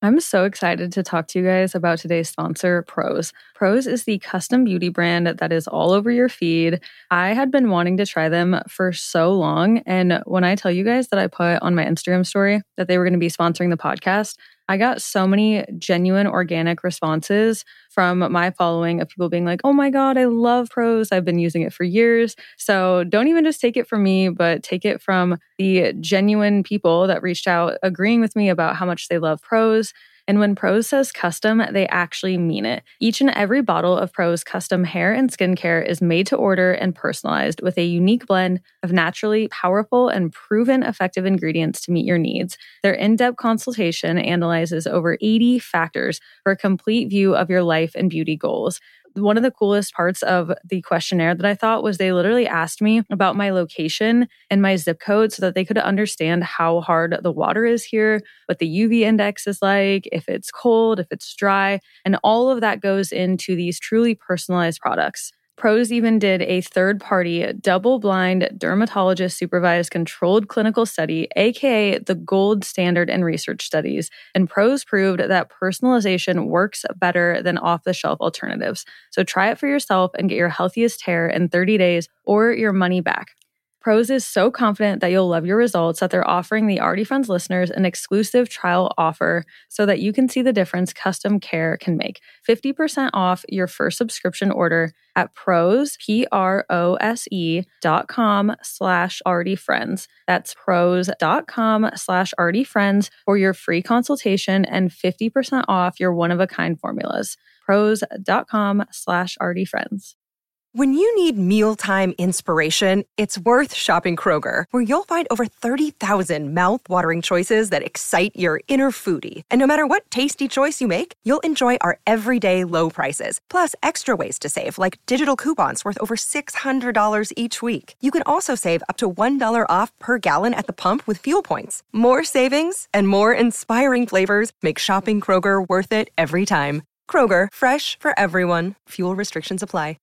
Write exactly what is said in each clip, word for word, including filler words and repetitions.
I'm so excited to talk to you guys about today's sponsor, Prose. Prose is the custom beauty brand that is all over your feed. I had been wanting to try them for so long, and when I tell you guys that I put on my Instagram story that they were going to be sponsoring the podcast, I got so many genuine organic responses from my following of people being like, oh my God, I love Prose. I've been using it for years. So don't even just take it from me, but take it from the genuine people that reached out agreeing with me about how much they love Prose. And when Prose says custom, they actually mean it. Each and every bottle of Prose custom hair and skincare is made to order and personalized with a unique blend of naturally powerful and proven effective ingredients to meet your needs. Their in-depth consultation analyzes over eighty factors for a complete view of your life and beauty goals. One of the coolest parts of the questionnaire that I thought was they literally asked me about my location and my zip code so that they could understand how hard the water is here, what the U V index is like, if it's cold, if it's dry, and all of that goes into these truly personalized products. Prose even did a third-party, double-blind, dermatologist-supervised controlled clinical study, aka the gold standard in research studies, and Prose proved that personalization works better than off-the-shelf alternatives. So try it for yourself and get your healthiest hair in thirty days or your money back. Prose is so confident that you'll love your results that they're offering the Already Friends listeners an exclusive trial offer so that you can see the difference custom care can make. fifty percent off your first subscription order at prose, P-R-O-S-E dot com slash already friends. That's prose dot com slash already friends for your free consultation and fifty percent off your one-of-a-kind formulas. prose dot com slash already friends. When you need mealtime inspiration, it's worth shopping Kroger, where you'll find over thirty thousand mouth-watering choices that excite your inner foodie. And no matter what tasty choice you make, you'll enjoy our everyday low prices, plus extra ways to save, like digital coupons worth over six hundred dollars each week. You can also save up to one dollar off per gallon at the pump with fuel points. More savings and more inspiring flavors make shopping Kroger worth it every time. Kroger, fresh for everyone. Fuel restrictions apply.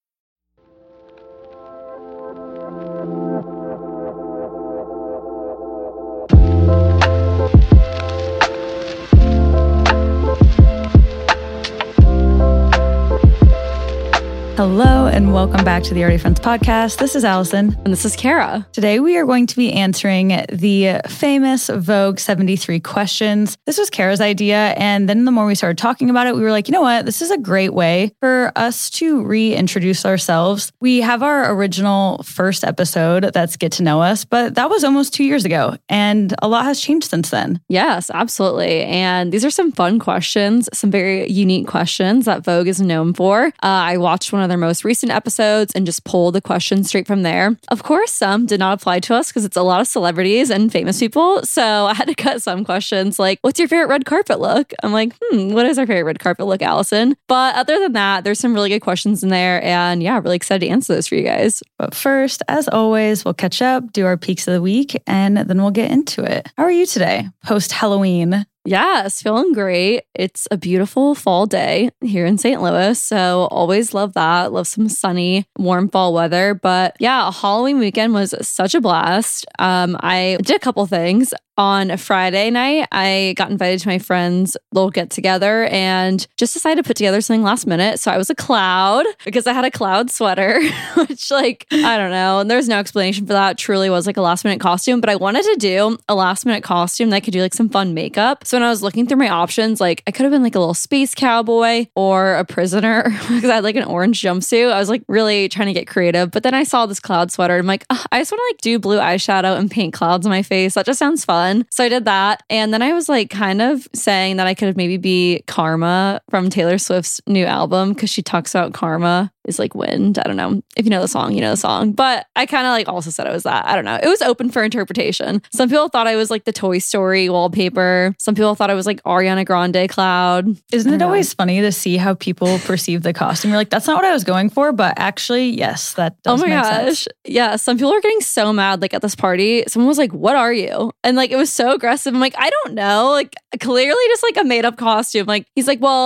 Hello and welcome back to the Already Friends podcast. This is Allison. And this is Kara. Today we are going to be answering the famous Vogue seventy-three questions. This was Kara's idea, and then the more we started talking about it, we were like, you know what? This is a great way for us to reintroduce ourselves. We have our original first episode, that's Get to Know Us, but that was almost two years ago, and a lot has changed since then. Yes, absolutely. And these are some fun questions, some very unique questions that Vogue is known for. Uh, I watched one of their most recent episodes and just pulled the questions straight from there. Of course, some did not apply to us because it's a lot of celebrities and famous people. So I had to cut some questions like, what's your favorite red carpet look? I'm like, hmm, what is our favorite red carpet look, Allison? But other than that, there's some really good questions in there. And yeah, really excited to answer those for you guys. But first, as always, we'll catch up, do our peaks of the week, and then we'll get into it. How are you today, post-Halloween? Yes, feeling great. It's a beautiful fall day here in Saint Louis. So always love that. Love some sunny, warm fall weather. But yeah, Halloween weekend was such a blast. Um, I did a couple things. On Friday night, I got invited to my friend's little get together and just decided to put together something last minute. So I was a cloud because I had a cloud sweater, which like, I don't know. And there's no explanation for that. It truly was like a last minute costume, but I wanted to do a last minute costume that could do like some fun makeup. So when I was looking through my options, like I could have been like a little space cowboy or a prisoner because I had like an orange jumpsuit. I was like really trying to get creative, but then I saw this cloud sweater and I'm like, oh, I just want to like do blue eyeshadow and paint clouds on my face. That just sounds fun. So I did that. And then I was like kind of saying that I could maybe be Karma from Taylor Swift's new album because she talks about karma is like wind. I don't know. If you know the song, you know the song. But I kind of like also said I was that. I don't know. It was open for interpretation. Some people thought I was like the Toy Story wallpaper. Some people thought I was like Ariana Grande cloud. Isn't it know. always funny to see how people perceive the costume? You're like, that's not what I was going for. But actually, yes, that does oh my make gosh. sense. Yeah. Some people are getting so mad like at this party. Someone was like, what are you? And like, it was so aggressive. I'm like, I don't know. Like clearly just like a made up costume. Like he's like, well,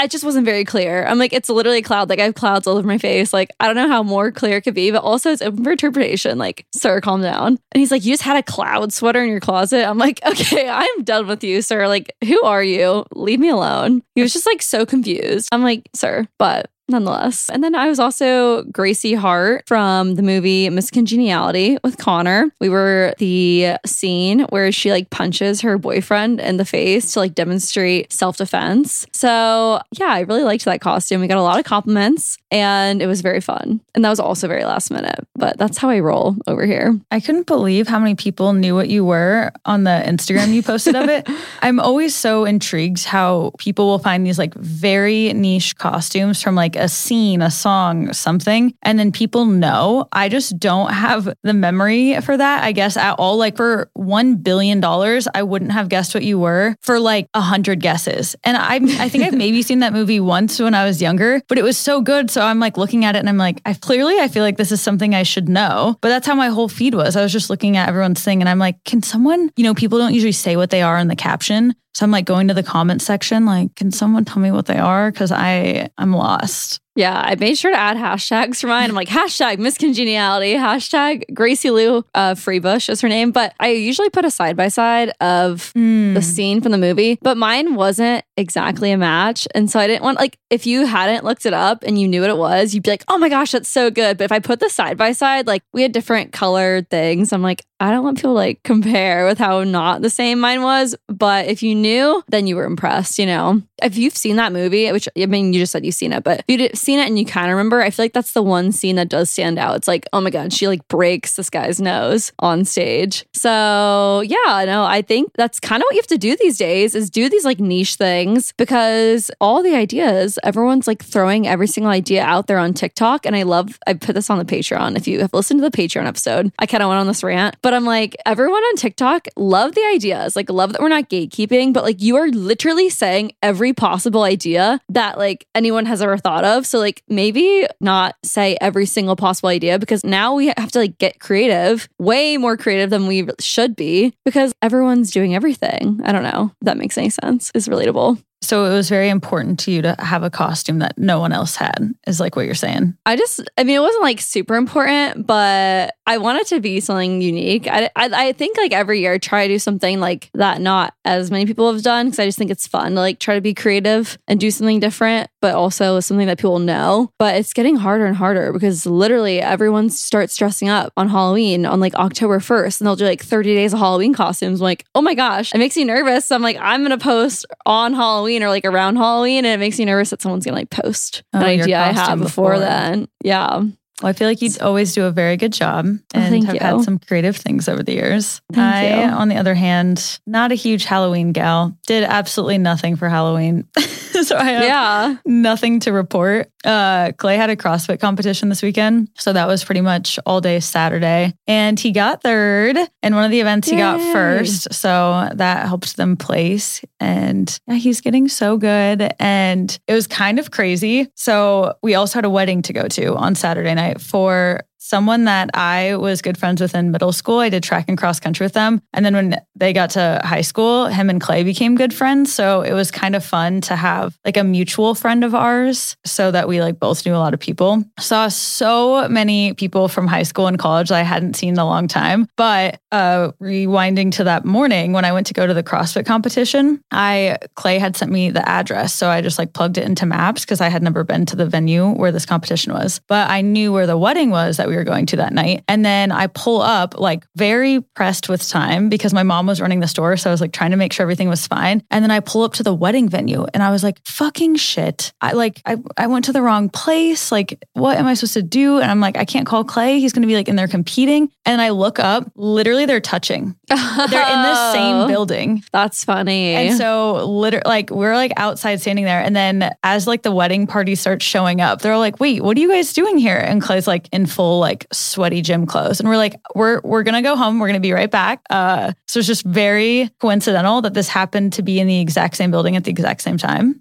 I just wasn't very clear. I'm like, it's literally a cloud. Like I have clouds all over my face. Like, I don't know how more clear it could be, but also it's open for interpretation. Like, sir, calm down. And he's like, you just had a cloud sweater in your closet. I'm like, okay, I'm done with you, sir. Like, who are you? Leave me alone. He was just like so confused. I'm like, sir, but nonetheless. And then I was also Gracie Hart from the movie Miss Congeniality with Connor. We were the scene where she like punches her boyfriend in the face to like demonstrate self-defense. So yeah, I really liked that costume. We got a lot of compliments and it was very fun. And that was also very last minute, but that's how I roll over here. I couldn't believe how many people knew what you were on the Instagram you posted of it. I'm always so intrigued how people will find these like very niche costumes from like a scene, a song, something, and then people know. I just don't have the memory for that, I guess, at all. Like for one billion dollars, I wouldn't have guessed what you were for like a hundred guesses. And I I think I've maybe seen that movie once when I was younger, but it was so good. So I'm like looking at it and I'm like, I clearly, I feel like this is something I should know. But that's how my whole feed was. I was just looking at everyone's thing and I'm like, can someone, you know, people don't usually say what they are in the caption. So I'm like going to the comment section, like, can someone tell me what they are? Because I I'm lost. Yeah, I made sure to add hashtags for mine. I'm like, hashtag Miss Congeniality, hashtag Gracie Lou uh, Freebush is her name. But I usually put a side-by-side of Mm. the scene from the movie. But mine wasn't exactly a match. And so I didn't want, like, if you hadn't looked it up and you knew what it was, you'd be like, oh my gosh, that's so good. But if I put the side-by-side, like, we had different colored things. I'm like, I don't want people to, like, compare with how not the same mine was. But if you knew, then you were impressed, you know? If you've seen that movie, which, I mean, you just said you've seen it, but if you've seen it and you kind of remember, I feel like that's the one scene that does stand out. It's like, oh my God, she like breaks this guy's nose on stage. So yeah, no, I think that's kind of what you have to do these days is do these like niche things because all the ideas, everyone's like throwing every single idea out there on TikTok. And I love, I put this on the Patreon. If you have listened to the Patreon episode, I kind of went on this rant, but I'm like, everyone on TikTok love the ideas, like love that we're not gatekeeping, but like you are literally saying every possible idea that like anyone has ever thought of. So like maybe not say every single possible idea because now we have to like get creative, way more creative than we should be because everyone's doing everything. I don't know if that makes any sense. It's relatable. So it was very important to you to have a costume that no one else had, is like what you're saying. I just, I mean, it wasn't like super important, but I wanted to be something unique. I, I, I think like every year I try to do something like that not as many people have done because I just think it's fun to like try to be creative and do something different, but also something that people know. But it's getting harder and harder because literally everyone starts dressing up on Halloween on like October first and they'll do like thirty days of Halloween costumes. I'm like, oh my gosh, it makes me nervous. So I'm like, I'm going to post on Halloween or like around Halloween, and it makes me nervous that someone's gonna like post Oh, an your idea I had costume before, before. then. Yeah. Well, I feel like you always do a very good job and thank have you. had some creative things over the years. Thank I, you. on the other hand, not a huge Halloween gal, did absolutely nothing for Halloween. So I have Yeah. nothing to report. Uh, Clay had a CrossFit competition this weekend. So that was pretty much all day Saturday. And he got third. And one of the events he got Yay. first. So that helped them place. And yeah, he's getting so good. And it was kind of crazy. So we also had a wedding to go to on Saturday night for someone that I was good friends with in middle school. I did track and cross country with them. And then when they got to high school, him and Clay became good friends. So it was kind of fun to have like a mutual friend of ours so that we like both knew a lot of people. Saw so many people from high school and college that I hadn't seen in a long time. But uh, rewinding to that morning when I went to go to the CrossFit competition, I Clay had sent me the address. So I just like plugged it into Maps because I had never been to the venue where this competition was. But I knew where the wedding was that we were going to that night. And then I pull up like very pressed with time because my mom was running the store. So I was like trying to make sure everything was fine. And then I pull up to the wedding venue and I was like, fucking shit. I like, I, I went to the wrong place. Like, what am I supposed to do? And I'm like, I can't call Clay. He's going to be like in there competing. And I look up, literally they're touching. They're in the same building. That's funny. And so literally like we're like outside standing there. And then as like the wedding party starts showing up, they're like, wait, what are you guys doing here? And Clay's like in full like sweaty gym clothes. And we're like, we're we're gonna go home. We're gonna be right back. Uh, so it's just very coincidental that this happened to be in the exact same building at the exact same time.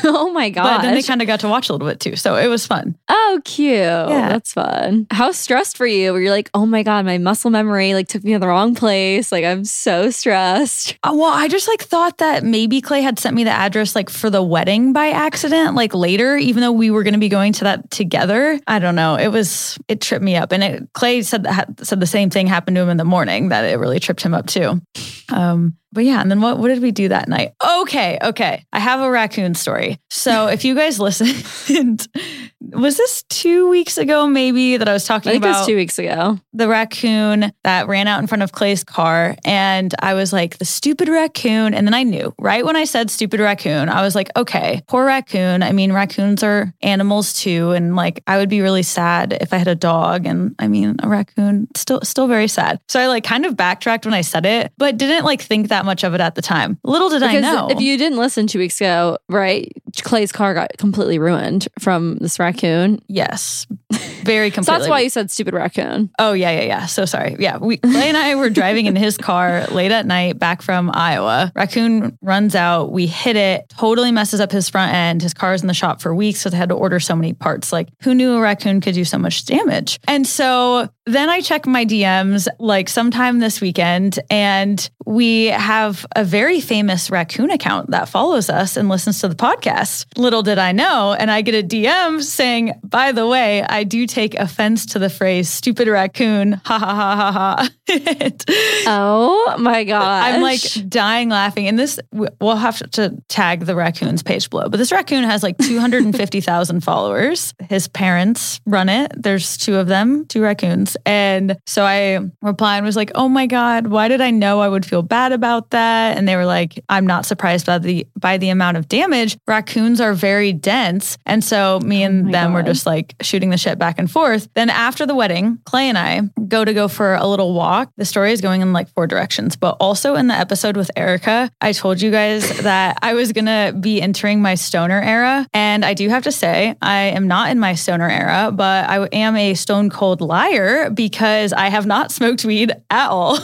Oh my gosh. But then they kind of got to watch a little bit too. So it was fun. Oh, cute. Yeah. That's fun. How stressed were you? Were you like, oh my God, my muscle memory like took me to the wrong place. Like I'm so stressed. Uh, well, I just like thought that maybe Clay had sent me the address like for the wedding by accident, like later, even though we were going to be going to that together. I don't know. It was, it tripped me up. And it, Clay said that, said the same thing happened to him in the morning, that it really tripped him up too. Um, But yeah, and then what, what did we do that night? Okay, okay. I have a raccoon story. So if you guys listened, was this two weeks ago maybe that I was talking I think about? it was two weeks ago. The raccoon that ran out in front of Clay's car. And I was like, the stupid raccoon. And then I knew, right when I said stupid raccoon, I was like, okay, poor raccoon. I mean, raccoons are animals too. And like, I would be really sad if I had a dog. And I mean, a raccoon, still, still very sad. So I like kind of backtracked when I said it, but didn't like think that much of it at the time. Little did Because I know. if you didn't listen two weeks ago, right, Clay's car got completely ruined from this raccoon. Yes, very completely. So that's why you said stupid raccoon. Oh, yeah, yeah, yeah. So sorry. Yeah, we, Clay and I were driving in his car late at night back from Iowa. Raccoon runs out. We hit it, totally messes up his front end. His car is in the shop for weeks, so they had to order so many parts. Like, who knew a raccoon could do so much damage? And so then I check my D Ms like sometime this weekend, and we have a very famous raccoon account that follows us and listens to the podcast. Little did I know. And I get a D M saying, by the way, I do take offense to the phrase stupid raccoon. Ha ha ha ha ha. Oh my gosh. I'm like dying laughing. And this, we'll have to tag the raccoon's page below. But this raccoon has like two hundred fifty thousand followers. His parents run it. There's two of them, two raccoons. And so I replied and was like, oh my God, why did I know I would feel bad about that? And they were like, I'm not surprised by the by the amount of damage. Raccoons are very dense. And so me and oh them God. were just like shooting the shit back and forth. Then after the wedding, Clay and I go to go for a little walk. The story is going in like four directions, but also in the episode with Erica, I told you guys that I was going to be entering my stoner era. And I do have to say, I am not in my stoner era, but I am a stone cold liar because I have not smoked weed at all.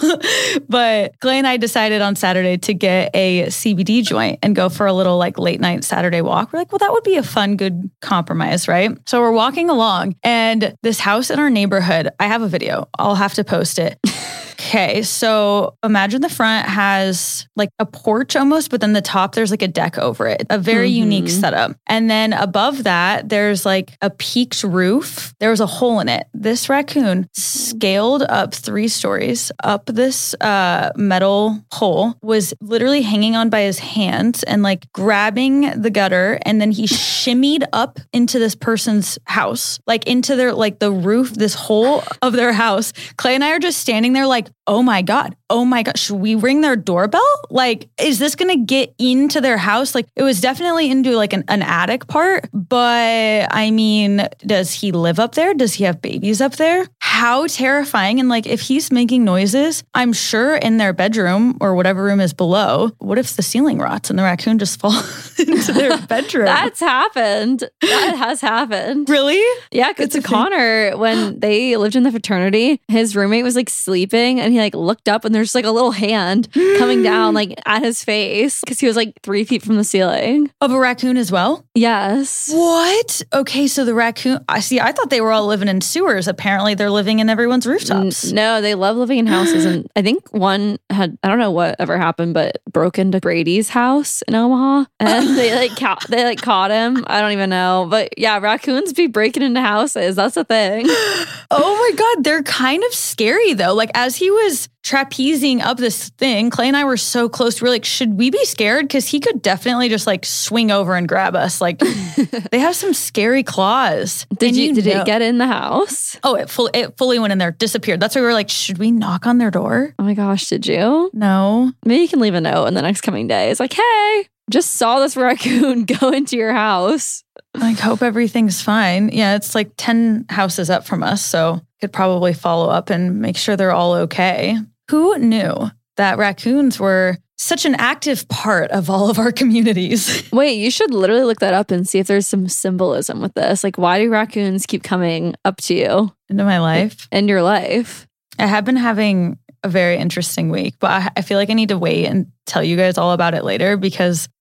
But Clay and I decided on Saturday to get a C B D joint and go for a little like late night Saturday walk. We're like, well, that would be a fun, good compromise, right? So we're walking along and this house in our neighborhood, I have a video. I'll have to post it. Okay, so imagine the front has like a porch almost, but then the top, there's like a deck over it. A very mm-hmm. unique setup. And then above that, there's like a peaked roof. There was a hole in it. This raccoon scaled up three stories up this uh, metal hole, was literally hanging on by his hands and like grabbing the gutter. And then he shimmied up into this person's house, like into their, like the roof, this hole of their house. Clay and I are just standing there like, oh my God, oh my God, should we ring their doorbell? Like, is this going to get into their house? Like, it was definitely into like an, an attic part, but I mean, does he live up there? Does he have babies up there? How terrifying. And like, if he's making noises, I'm sure in their bedroom or whatever room is below, what if the ceiling rots and the raccoon just falls into their bedroom? That's happened. That has happened. Really? Yeah, because Connor, when they lived in the fraternity, his roommate was like sleeping and he like looked up and there's like a little hand coming down like at his face because he was like three feet from the ceiling. Of a raccoon as well? Yes. What? Okay, so the raccoon, I see, I thought they were all living in sewers. Apparently they're living in everyone's rooftops. N- no, they love living in houses. And I think one had, I don't know what ever happened, but broke into Brady's house in Omaha and they like ca- they like caught him. I don't even know. But yeah, raccoons be breaking into houses. That's a thing. Oh my God, they're kind of scary though. Like as he was trapezing up this thing, Clay and I were so close. We were like, should we be scared? Because he could definitely just like swing over and grab us. Like they have some scary claws. Did and you, you did know, it get in the house? Oh, it, full, it fully went in there, disappeared. That's why we were like, should we knock on their door? Oh my gosh, did you? No. Maybe you can leave a note in the next coming day. It's like, hey, just saw this raccoon go into your house. Like, hope everything's fine. Yeah, it's like ten houses up from us, so could probably follow up and make sure they're all okay. Who knew that raccoons were such an active part of all of our communities? Wait, you should literally look that up and see if there's some symbolism with this. Like, why do raccoons keep coming up to you? Into my life? In your life. I have been having a very interesting week, but I, I feel like I need to wait and tell you guys all about it later because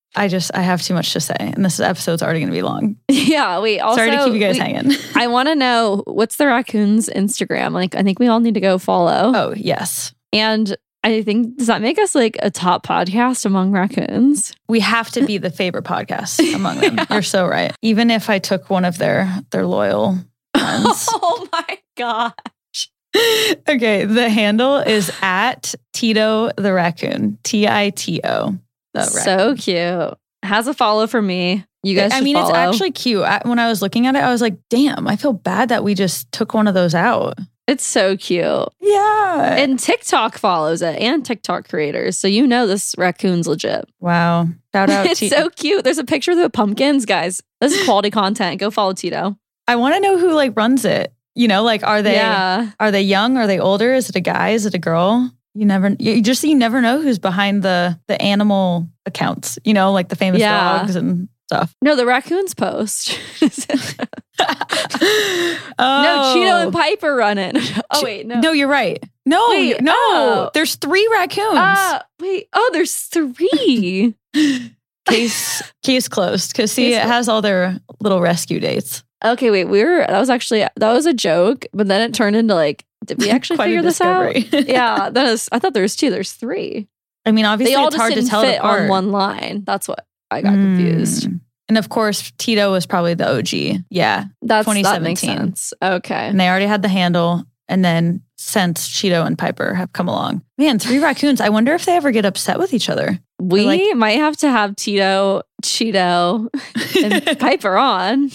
I just, I have too much to say. And this episode's already going to be long. Yeah, wait. Also, sorry to keep you guys we, hanging. I want to know, what's the raccoon's Instagram? Like, I think we all need to go follow. Oh, yes. And I think, does that make us like a top podcast among raccoons? We have to be the favorite podcast among them. Yeah. You're so right. Even if I took one of their, their loyal friends. Oh my God. Okay, the handle is at Tito the Raccoon. T I T O. So cute. Has a follow for me. You guys should I mean, follow. It's actually cute. I, when I was looking at it, I was like, damn, I feel bad that we just took one of those out. It's so cute. Yeah. And TikTok follows it and TikTok creators. So you know this raccoon's legit. Wow. Shout out It's to- so cute. There's a picture of the pumpkins, guys. This is quality content. Go follow Tito. I want to know who like runs it. You know, like are they yeah. are they young? Are they older? Is it a guy? Is it a girl? You never you just you never know who's behind the the animal accounts, you know, like the famous yeah. dogs and stuff. No, the raccoons post. oh. No, Cheeto and Piper run it. Oh wait, no. No, you're right. No, wait, no. Oh. There's three raccoons. Uh, wait, oh, there's three. Case case closed. Because see, Case it has all their little rescue dates. Okay, wait, we were, that was actually, that was a joke, but then it turned into like, did we actually figure this out? Yeah, that is, I thought there was two, there's three. I mean, obviously they all it's just hard didn't to tell fit it apart. on one line. That's what I got confused. Mm. And of course, Tito was probably the O G. Yeah. That's twenty seventeen. That makes sense. Okay. And they already had the handle. And then since Cheeto and Piper have come along, man, three raccoons. I wonder if they ever get upset with each other. We like, might have to have Tito, Cheeto, and Piper on.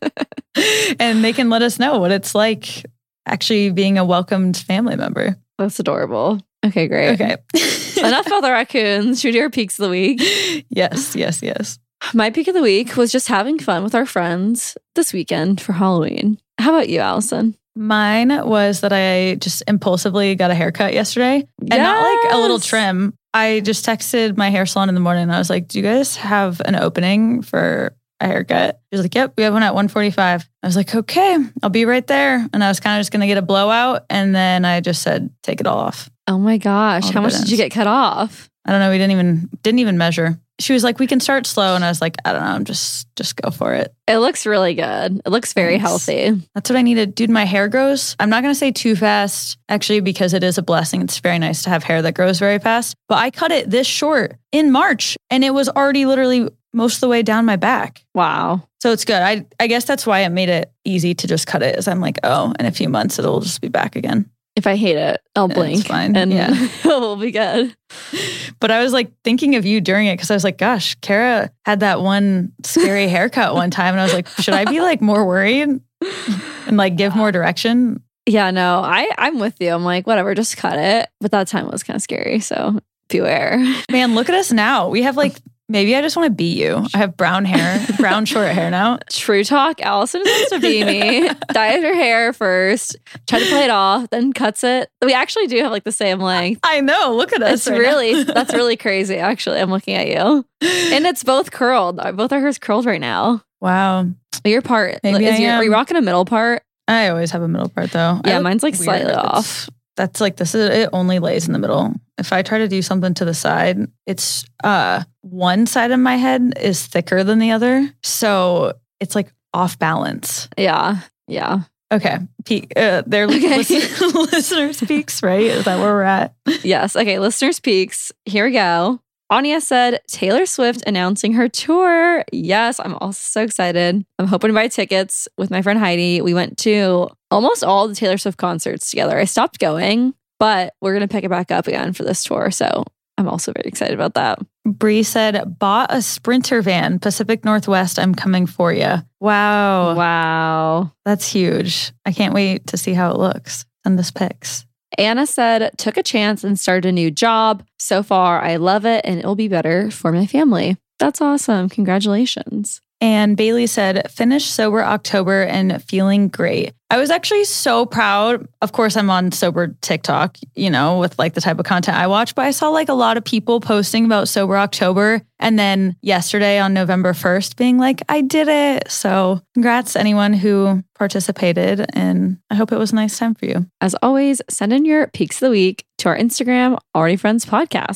And they can let us know what it's like actually being a welcomed family member. That's adorable. Okay, great. Okay. Enough about the raccoons. Should we do our peaks of the week? Yes, yes, yes. My peak of the week was just having fun with our friends this weekend for Halloween. How about you, Allison? Mine was that I just impulsively got a haircut yesterday. Yes. And not like a little trim. I just texted my hair salon in the morning and I was like, do you guys have an opening for a haircut? She was like, yep, we have one at one forty-five. I was like, okay, I'll be right there. And I was kind of just going to get a blowout. And then I just said, take it all off. Oh my gosh. All How much did you get cut off? I don't know. We didn't even, didn't even measure. She was like, we can start slow. And I was like, I don't know. Just, just go for it. It looks really good. It looks very Thanks. healthy. That's what I needed. Dude, my hair grows. I'm not going to say too fast, actually, because it is a blessing. It's very nice to have hair that grows very fast. But I cut it this short in March and it was already literally most of the way down my back. Wow. So it's good. I I guess that's why it made it easy to just cut it, is I'm like, oh, in a few months, it'll just be back again. If I hate it, I'll blink. It's fine. And Yeah. it will be good. But I was like thinking of you during it because I was like, gosh, Kara had that one scary haircut one time. And I was like, should I be like more worried and like give more direction? Yeah, no, I, I'm with you. I'm like, whatever, just cut it. But that time was kind of scary. So beware. Man, look at us now. We have like, maybe I just want to be you. I have brown hair, brown short hair now. True talk. Allison wants to be me. Dyed her hair first, try to play it off, then cuts it. We actually do have like the same length. I know. Look at us. It's right really, now. that's really crazy. Actually, I'm looking at you. And it's both curled. Both our hair's curled right now. Wow. Your part, Maybe is I your, am. are you rocking a middle part? I always have a middle part though. Yeah, I look mine's like weird. slightly It's- off. That's like, this is, it only lays in the middle. If I try to do something to the side, it's uh one side of my head is thicker than the other. So it's like off balance. Yeah. Yeah. Okay. Peak, uh, they're Okay. listen- listeners' peaks, right? Is that where we're at? Yes. Okay. Listeners' peaks. Here we go. Anya said Taylor Swift announcing her tour. Yes, I'm also so excited. I'm hoping to buy tickets with my friend Heidi. We went to almost all the Taylor Swift concerts together. I stopped going, but we're going to pick it back up again for this tour. So I'm also very excited about that. Bree said, bought a Sprinter van, Pacific Northwest. I'm coming for you. Wow. Wow. That's huge. I can't wait to see how it looks. Send us pics. Anna said, took a chance and started a new job. So far, I love it and it'll be better for my family. That's awesome. Congratulations. And Bailey said, finished sober October and feeling great. I was actually so proud. Of course, I'm on sober TikTok, you know, with like the type of content I watch, but I saw like a lot of people posting about sober October. And then yesterday on November first being like, I did it. So congrats to anyone who participated. And I hope it was a nice time for you. As always, send in your peaks of the week to our Instagram, Already Friends Podcast.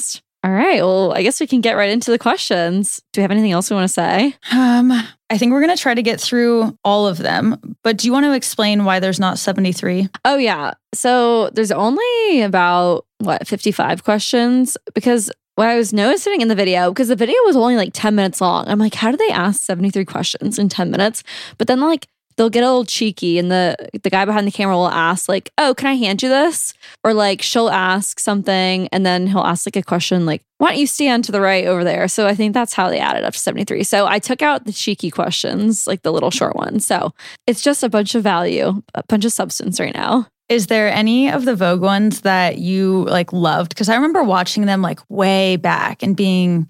All right. Well, I guess we can get right into the questions. Do we have anything else we want to say? Um, I think we're going to try to get through all of them. But do you want to explain why there's not seventy-three? Oh, yeah. So there's only about, what, fifty-five questions? Because what I was noticing in the video, because the video was only like ten minutes long. I'm like, how do they ask seventy-three questions in ten minutes? But then like, they'll get a little cheeky and the the guy behind the camera will ask like, oh, can I hand you this? Or like she'll ask something and then he'll ask like a question like, why don't you stand to the right over there? So I think that's how they added up to seventy-three. So I took out the cheeky questions, like the little short ones. So it's just a bunch of value, a bunch of substance right now. Is there any of the Vogue ones that you like loved? Because I remember watching them like way back and being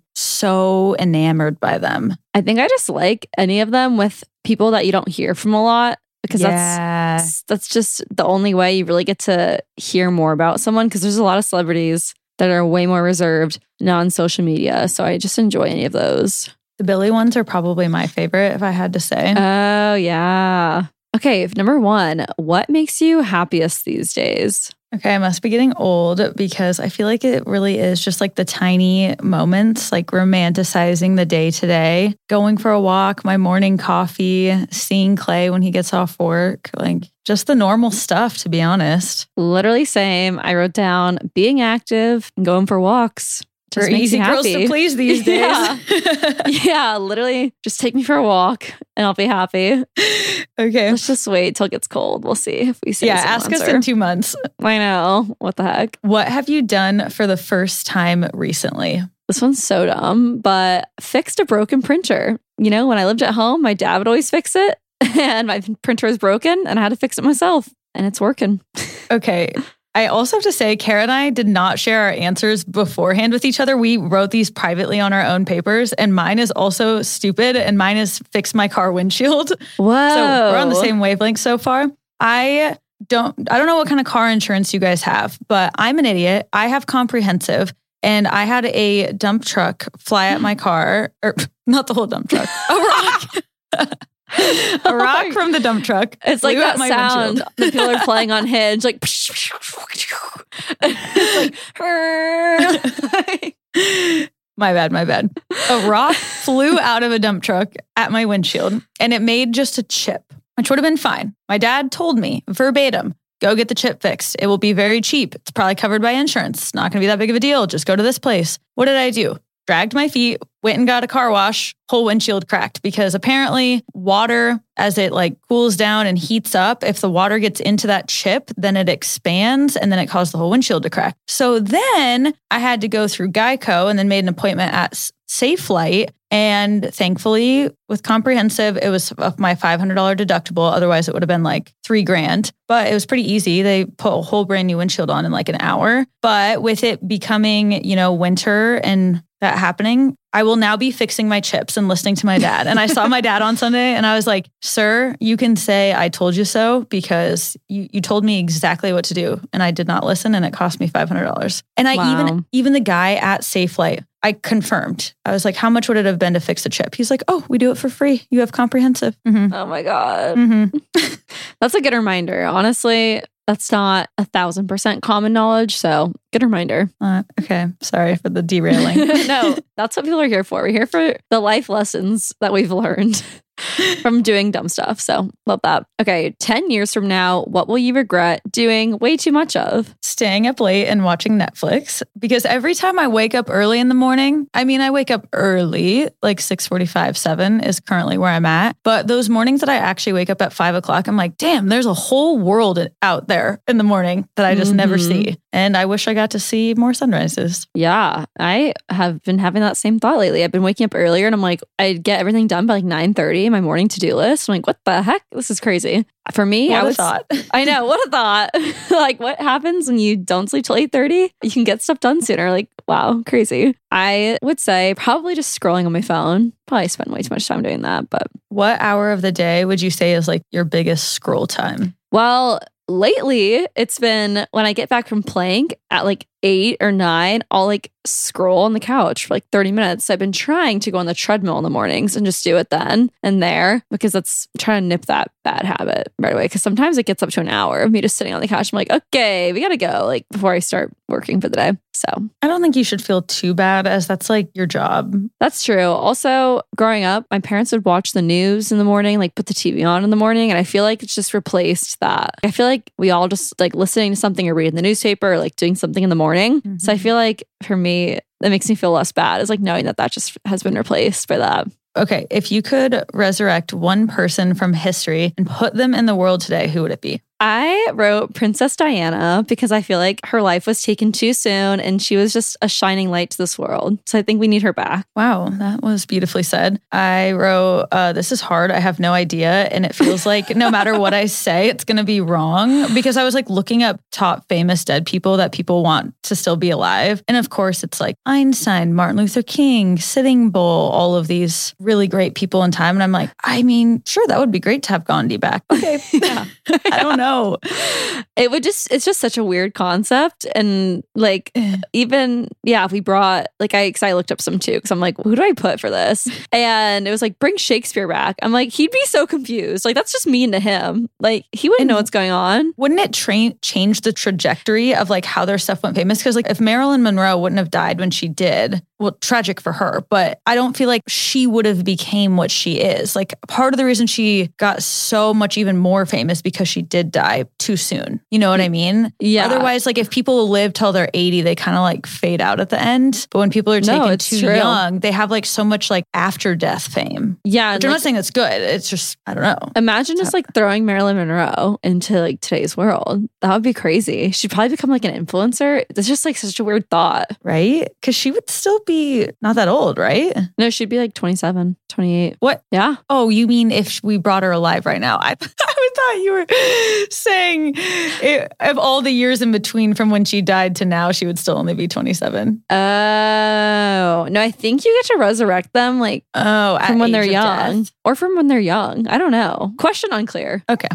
so enamored by them. I think I just like any of them with people that you don't hear from a lot because yeah. that's that's just the only way you really get to hear more about someone because there's a lot of celebrities that are way more reserved non-social media. So I just enjoy any of those. The Billie ones are probably my favorite if I had to say. Oh, yeah. Okay, number one, what makes you happiest these days? Okay, I must be getting old because I feel like it really is just like the tiny moments, like romanticizing the day to day, going for a walk, my morning coffee, seeing Clay when he gets off work, like just the normal stuff, to be honest. Literally same. I wrote down being active and going for walks. Just for easy girls to please these days. Yeah. Yeah, literally just take me for a walk and I'll be happy. Okay. Let's just wait till it gets cold. We'll see if we see. Yeah, ask answer. us in two months. I know. What the heck? What have you done for the first time recently? This one's so dumb, but fixed a broken printer. You know, when I lived at home, my dad would always fix it and my printer was broken and I had to fix it myself and it's working. Okay. I also have to say, Kara and I did not share our answers beforehand with each other. We wrote these privately on our own papers, and mine is also stupid, and mine is fix my car windshield. Whoa. So we're on the same wavelength so far. I don't, I don't know what kind of car insurance you guys have, but I'm an idiot. I have comprehensive, and I had a dump truck fly at my car, or not the whole dump truck, a rock. A rock from the dump truck. It's like that sound windshield. that people are playing on Hinge, like it's like my bad, my bad. A rock flew out of a dump truck at my windshield and it made just a chip, which would have been fine. My dad told me verbatim, go get the chip fixed. It will be very cheap. It's probably covered by insurance. It's not going to be that big of a deal. Just go to this place. What did I do? Dragged my feet, went and got a car wash, whole windshield cracked because apparently water, as it like cools down and heats up, if the water gets into that chip, then it expands and then it caused the whole windshield to crack. So then I had to go through Geico and then made an appointment at Safelite. And thankfully, with comprehensive, it was my five hundred dollars deductible. Otherwise, it would have been like three grand. But it was pretty easy. They put a whole brand new windshield on in like an hour. But with it becoming, you know, winter and that happening, I will now be fixing my chips and listening to my dad. And I saw my dad on Sunday and I was like, sir, you can say I told you so because you, you told me exactly what to do. And I did not listen and it cost me five hundred dollars. And I Wow. even, even the guy at Safelite, I confirmed. I was like, how much would it have been to fix a chip? He's like, oh, we do it for free. You have comprehensive. Mm-hmm. Oh my God. Mm-hmm. That's a good reminder. Honestly, that's not a thousand percent common knowledge. So good reminder. Uh, okay. Sorry for the derailing. No, that's what people are here for. We're here for the life lessons that we've learned from doing dumb stuff. So love that. Okay. ten years from now, what will you regret doing way too much of? Staying up late and watching Netflix because every time I wake up early in the morning, I mean, I wake up early, like six forty-five, seven is currently where I'm at. But those mornings that I actually wake up at five o'clock, I'm like, damn, there's a whole world out there in the morning that I just Mm-hmm. never see. And I wish I got to see more sunrises. Yeah, I have been having that same thought lately. I've been waking up earlier and I'm like, I get everything done by like nine thirty, my morning to-do list. I'm like, what the heck? This is crazy. For me, What I a would thought. I know, what a thought. Like what happens when you don't sleep till eight thirty? You can get stuff done sooner. Like, wow, crazy. I would say probably just scrolling on my phone. Probably spend way too much time doing that, but What hour of the day would you say is like your biggest scroll time? well, lately it's been when I get back from playing at like eight or nine, I'll like scroll on the couch for like thirty minutes. I've been trying to go on the treadmill in the mornings and just do it then and there because that's I'm trying to nip that bad habit right away. Because sometimes it gets up to an hour of me just sitting on the couch. I'm like, okay, we gotta go like before I start working for the day. So I don't think you should feel too bad as that's like your job. That's true. Also, growing up, my parents would watch the news in the morning, like put the T V on in the morning. And I feel like it's just replaced that. I feel like we all just like listening to something or reading the newspaper or like doing something in the morning. Mm-hmm. So I feel like for me, that makes me feel less bad. It's like knowing that that just has been replaced by that. Okay, if you could resurrect one person from history and put them in the world today, who would it be? I wrote Princess Diana because I feel like her life was taken too soon and she was just a shining light to this world. So I think we need her back. Wow, that was beautifully said. I wrote, uh, this is hard. I have no idea. And it feels like no matter what I say, it's going to be wrong because I was like looking up top famous dead people that people want to still be alive. And of course, it's like Einstein, Martin Luther King, Sitting Bull, all of these really great people in time. And I'm like, I mean, sure, that would be great to have Gandhi back. Okay, yeah, I don't know. It would just, it's just such a weird concept. And like, even, yeah, if we brought, like, I, cause I looked up some too, cause I'm like, who do I put for this? And it was like, bring Shakespeare back. I'm like, he'd be so confused. Like, that's just mean to him. Like, he wouldn't and know what's going on. Wouldn't it train, change the trajectory of like how their stuff went famous? Cause like if Marilyn Monroe wouldn't have died when she did, well, tragic for her, but I don't feel like she would have became what she is. Like part of the reason she got so much even more famous because she did die too soon. You know what I mean? Yeah. Otherwise, like if people live till they're eighty, they kind of like fade out at the end. But when people are taken no, too true. young, they have like so much like after death fame. Yeah. Which I'm like, not saying that's good. It's just, I don't know. Imagine just like throwing Marilyn Monroe into like today's world. That would be crazy. She'd probably become like an influencer. It's just like such a weird thought. Right? Because she would still be not that old, right? No, she'd be like twenty-seven, twenty-eight. What? Yeah. Oh, you mean if we brought her alive right now? I, I thought you were saying it, of all the years in between from when she died to now, she would still only be twenty-seven. Oh, no, I think you get to resurrect them like oh, from when they're young death. or from when they're young. I don't know. Question unclear. Okay.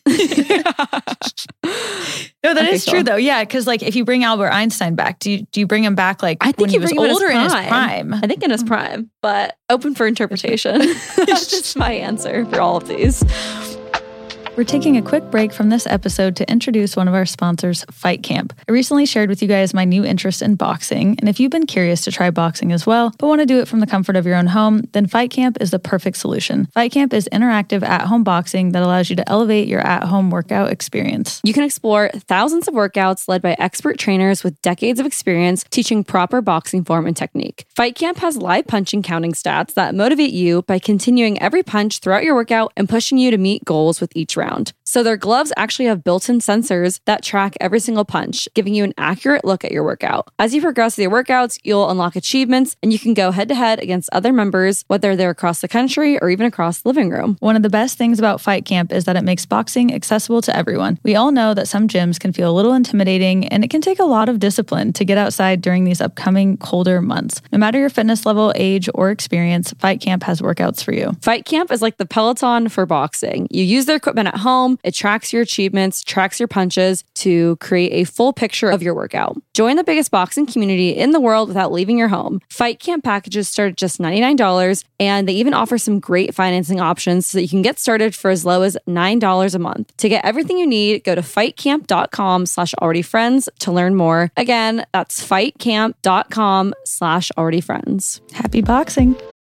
No, that Okay, is cool. true though. Yeah, because like if you bring Albert Einstein back, do you do you bring him back like I think when you he was bring him in his older in his prime. prime? I think in his prime, but open for interpretation. That's just my answer for all of these. We're taking a quick break from this episode to introduce one of our sponsors, Fight Camp. I recently shared with you guys my new interest in boxing, and if you've been curious to try boxing as well, but want to do it from the comfort of your own home, then Fight Camp is the perfect solution. Fight Camp is interactive at-home boxing that allows you to elevate your at-home workout experience. You can explore thousands of workouts led by expert trainers with decades of experience teaching proper boxing form and technique. Fight Camp has live punching counting stats that motivate you by continuing every punch throughout your workout and pushing you to meet goals with each round. So their gloves actually have built-in sensors that track every single punch, giving you an accurate look at your workout. As you progress with your workouts, you'll unlock achievements and you can go head-to-head against other members, whether they're across the country or even across the living room. One of the best things about Fight Camp is that it makes boxing accessible to everyone. We all know that some gyms can feel a little intimidating and it can take a lot of discipline to get outside during these upcoming colder months. No matter your fitness level, age, or experience, Fight Camp has workouts for you. Fight Camp is like the Peloton for boxing. You use their equipment at home, it tracks your achievements, tracks your punches to create a full picture of your workout. Join the biggest boxing community in the world without leaving your home. Fight Camp packages start at just ninety-nine dollars, and they even offer some great financing options so that you can get started for as low as nine dollars a month. To get everything you need, go to fightcamp.com slash already friends to learn more. Again, that's fightcamp.com slash already friends. Happy boxing.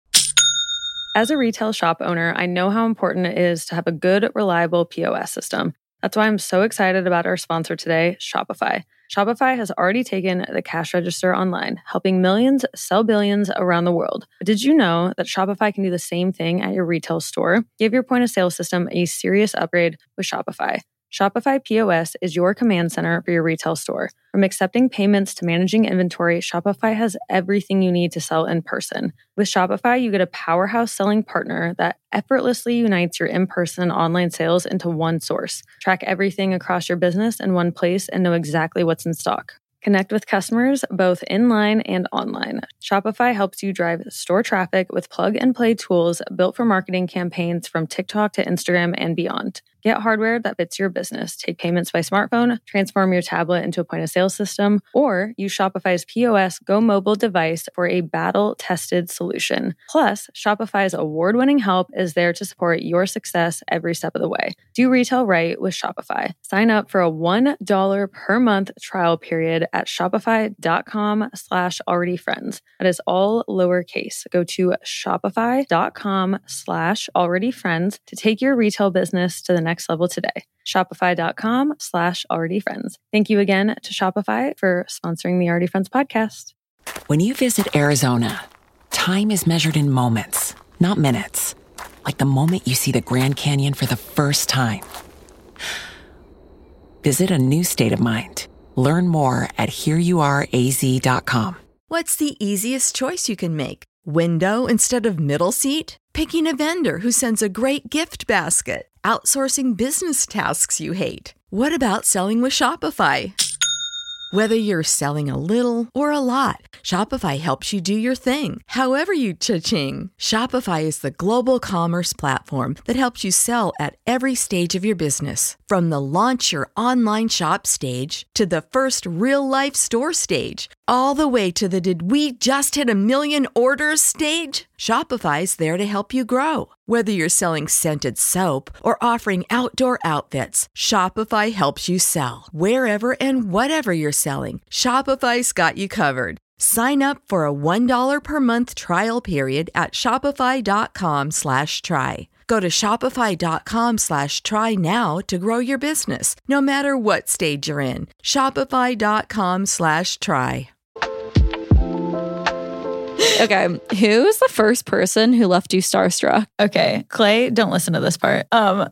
As a retail shop owner, I know how important it is to have a good, reliable P O S system. That's why I'm so excited about our sponsor today, Shopify. Shopify has already taken the cash register online, helping millions sell billions around the world. But did you know that Shopify can do the same thing at your retail store? Give your point of sale system a serious upgrade with Shopify. Shopify P O S is your command center for your retail store. From accepting payments to managing inventory, Shopify has everything you need to sell in person. With Shopify, you get a powerhouse selling partner that effortlessly unites your in-person and online sales into one source. Track everything across your business in one place and know exactly what's in stock. Connect with customers both inline and online. Shopify helps you drive store traffic with plug-and-play tools built for marketing campaigns from TikTok to Instagram and beyond. Get hardware that fits your business. Take payments by smartphone, transform your tablet into a point of sale system, or use Shopify's P O S Go mobile device for a battle-tested solution. Plus, Shopify's award-winning help is there to support your success every step of the way. Do retail right with Shopify. Sign up for a one dollar per month trial period at shopify.com slash already friends. That is all lowercase. Go to shopify.com slash already friends to take your retail business to the next level today. Shopify.com slash already friends. Thank you again to Shopify for sponsoring the Already Friends podcast. When you visit Arizona, time is measured in moments, not minutes. Like the moment you see the Grand Canyon for the first time. Visit a new state of mind. Learn more at here you are a z dot com. What's the easiest choice you can make? Window instead of middle seat? Picking a vendor who sends a great gift basket? Outsourcing business tasks you hate? What about selling with Shopify? Whether you're selling a little or a lot, Shopify helps you do your thing, however you cha-ching. Shopify is the global commerce platform that helps you sell at every stage of your business. From the launch your online shop stage to the first real-life store stage, all the way to the did we just hit a million orders stage. Shopify's there to help you grow. Whether you're selling scented soap or offering outdoor outfits, Shopify helps you sell. Wherever and whatever you're selling, Shopify's got you covered. Sign up for a one dollar per month trial period at shopify.com slash try. Go to shopify.com slash try now to grow your business, no matter what stage you're in. Shopify.com slash try. Okay, who's the first person who left you starstruck? Okay, Clay, don't listen to this part. Um,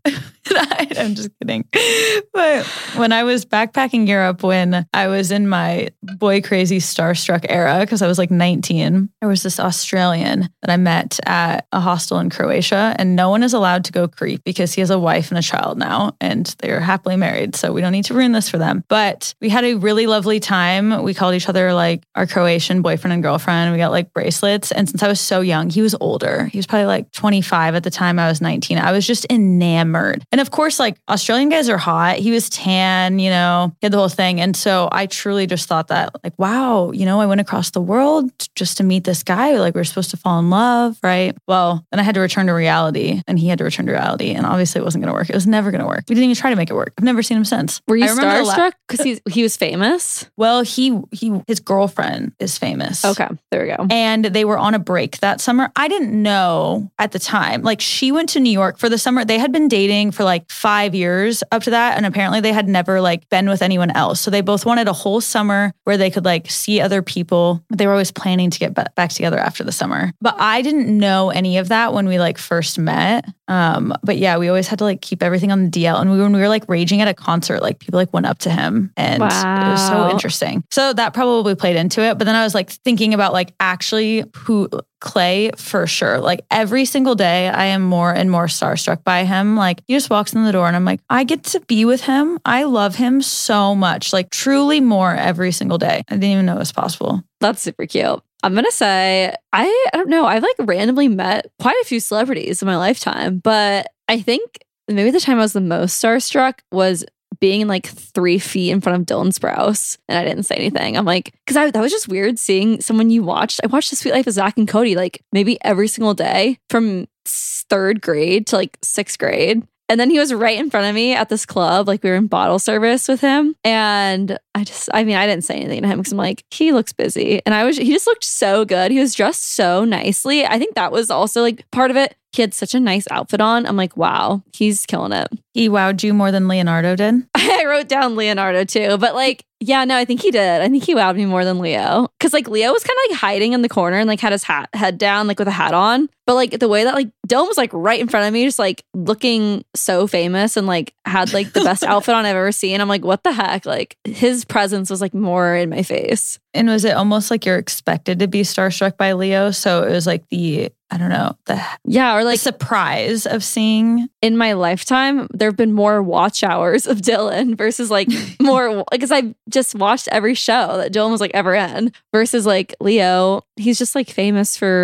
I'm just kidding. But when I was backpacking Europe, when I was in my boy crazy starstruck era, because I was like nineteen, there was this Australian that I met at a hostel in Croatia, and no one is allowed to go creep because he has a wife and a child now, and they're happily married. So we don't need to ruin this for them. But we had a really lovely time. We called each other like our Croatian boyfriend and girlfriend. We got like bracelets. And since I was so young, he was older. He was probably like twenty-five at the time. I was nineteen. I was just enamored. And of course, like Australian guys are hot. He was tan, you know, he had the whole thing. And so I truly just thought that like, wow, you know, I went across the world just to meet this guy. Like we were supposed to fall in love, right? Well, then I had to return to reality and he had to return to reality. And obviously it wasn't going to work. It was never going to work. We didn't even try to make it work. I've never seen him since. Were you I remember the starstruck because he's he was famous? Well, he he his girlfriend is famous. Okay, there we go. And they were on a break that summer. I didn't know at the time. Like she went to New York for the summer. They had been dating for like five years up to that. And apparently they had never like been with anyone else. So they both wanted a whole summer where they could like see other people. They were always planning to get back together after the summer. But I didn't know any of that when we like first met. Um, but yeah, we always had to like keep everything on the D L. And we, when we were like raging at a concert, like people like went up to him and wow. It was so interesting. So that probably played into it. But then I was like thinking about like actually who Clay for sure. Like every single day I am more and more starstruck by him. Like he just walks in the door and I'm like, I get to be with him. I love him so much, like truly more every single day. I didn't even know it was possible. That's super cute. I'm going to say, I, I don't know. I've like randomly met quite a few celebrities in my lifetime, but I think maybe the time I was the most starstruck was being like three feet in front of Dylan Sprouse and I didn't say anything. I'm like, because I that was just weird seeing someone you watched. I watched The Sweet Life of Zach and Cody like maybe every single day from third grade to like sixth grade. And then he was right in front of me at this club. Like we were in bottle service with him. And I just, I mean, I didn't say anything to him because I'm like, he looks busy. And I was, he just looked so good. He was dressed so nicely. I think that was also like part of it. He had such a nice outfit on. I'm like, wow, he's killing it. He wowed you more than Leonardo did? I wrote down Leonardo too, but like, yeah, no, I think he did. I think he wowed me more than Leo. Cause like Leo was kind of like hiding in the corner and like had his hat head down, like with a hat on. But like the way that like Dylan was like right in front of me, just like looking so famous and like had like the best outfit on I've ever seen. I'm like, what the heck? Like his presence was like more in my face. And was it almost like you're expected to be starstruck by Leo? So it was like the, I don't know, the yeah, or like the surprise of seeing. In my lifetime, there have been more watch hours of Dylan versus like more, because I just watched every show that Dylan was like ever in versus like Leo. He's just like famous for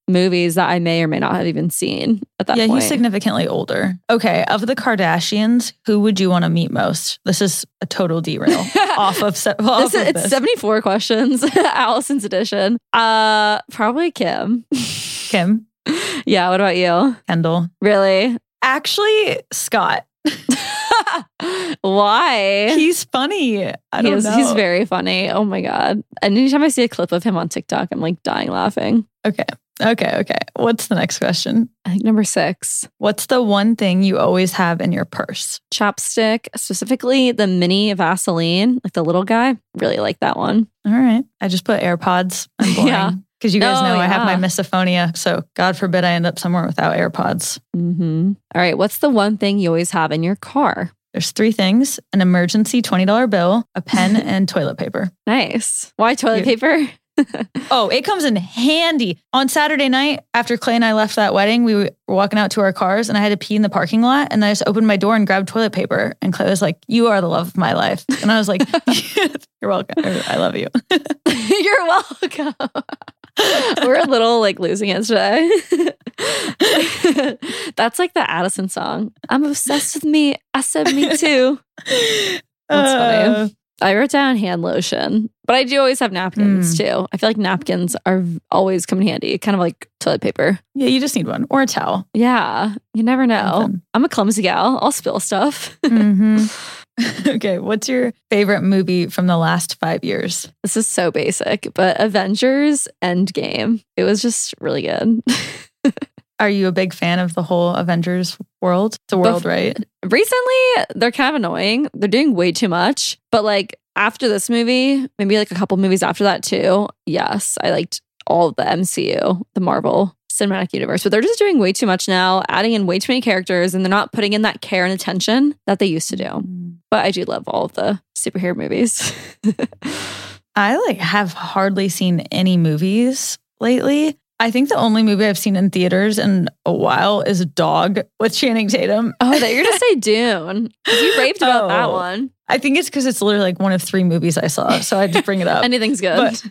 movies that I may or may not have even seen at that yeah, point. he's significantly older. Okay, of the Kardashians, who would you want to meet most? This is a total derail off of, se- well, This off is, of it's this. seventy-four questions, Allison's edition. Uh, probably Kim. Kim, Yeah, what about you? Kendall. Really? Actually, Scott. Why? He's funny. I don't he's, know. he's very funny. Oh my God. And anytime I see a clip of him on TikTok, I'm like dying laughing. Okay. Okay. Okay. What's the next question? I think number six, What's the one thing you always have in your purse? chapstick, specifically the mini Vaseline, like the little guy. Really like that one. All right. I just put AirPods. I'm boring. Yeah. Because you guys Oh, know I have my yeah. misophonia. So God forbid I end up somewhere without AirPods. Mm-hmm. All right. What's the one thing you always have in your car? There's three things: an emergency twenty dollar bill, a pen, and toilet paper. Nice. Why toilet You- paper? Oh, it comes in handy. On Saturday night, after Clay and I left that wedding, we were walking out to our cars and I had to pee in the parking lot. And I just opened my door and grabbed toilet paper. And Clay was like, "You are the love of my life." And I was like, "You're welcome. I love you." You're welcome. We're a little like losing it today. That's like the Addison song. I'm obsessed with me. I said me too. That's Uh, funny. I wrote down hand lotion, but I do always have napkins too. I feel like napkins are always come in handy, kind of like toilet paper. Yeah, you just need one or a towel. Yeah, you never know. Something. I'm a clumsy gal. I'll spill stuff. hmm Okay, what's your favorite movie from the last five years? This is so basic, but Avengers Endgame. It was just really good. Are you a big fan of the whole Avengers world? It's a world, right? Recently, they're kind of annoying. They're doing way too much. But like after this movie, maybe like a couple movies after that too, yes, I liked all of the M C U, the Marvel Cinematic Universe. But they're just doing way too much now, adding in way too many characters, and they're not putting in that care and attention that they used to do. But I do love all of the superhero movies. I like have hardly seen any movies lately. I think the only movie I've seen in theaters in a while is Dog with Channing Tatum. Oh, that you're gonna say Dune. 'Cause you raved about that Oh. one. I think it's because it's literally like one of three movies I saw, so I had to bring it up. Anything's good.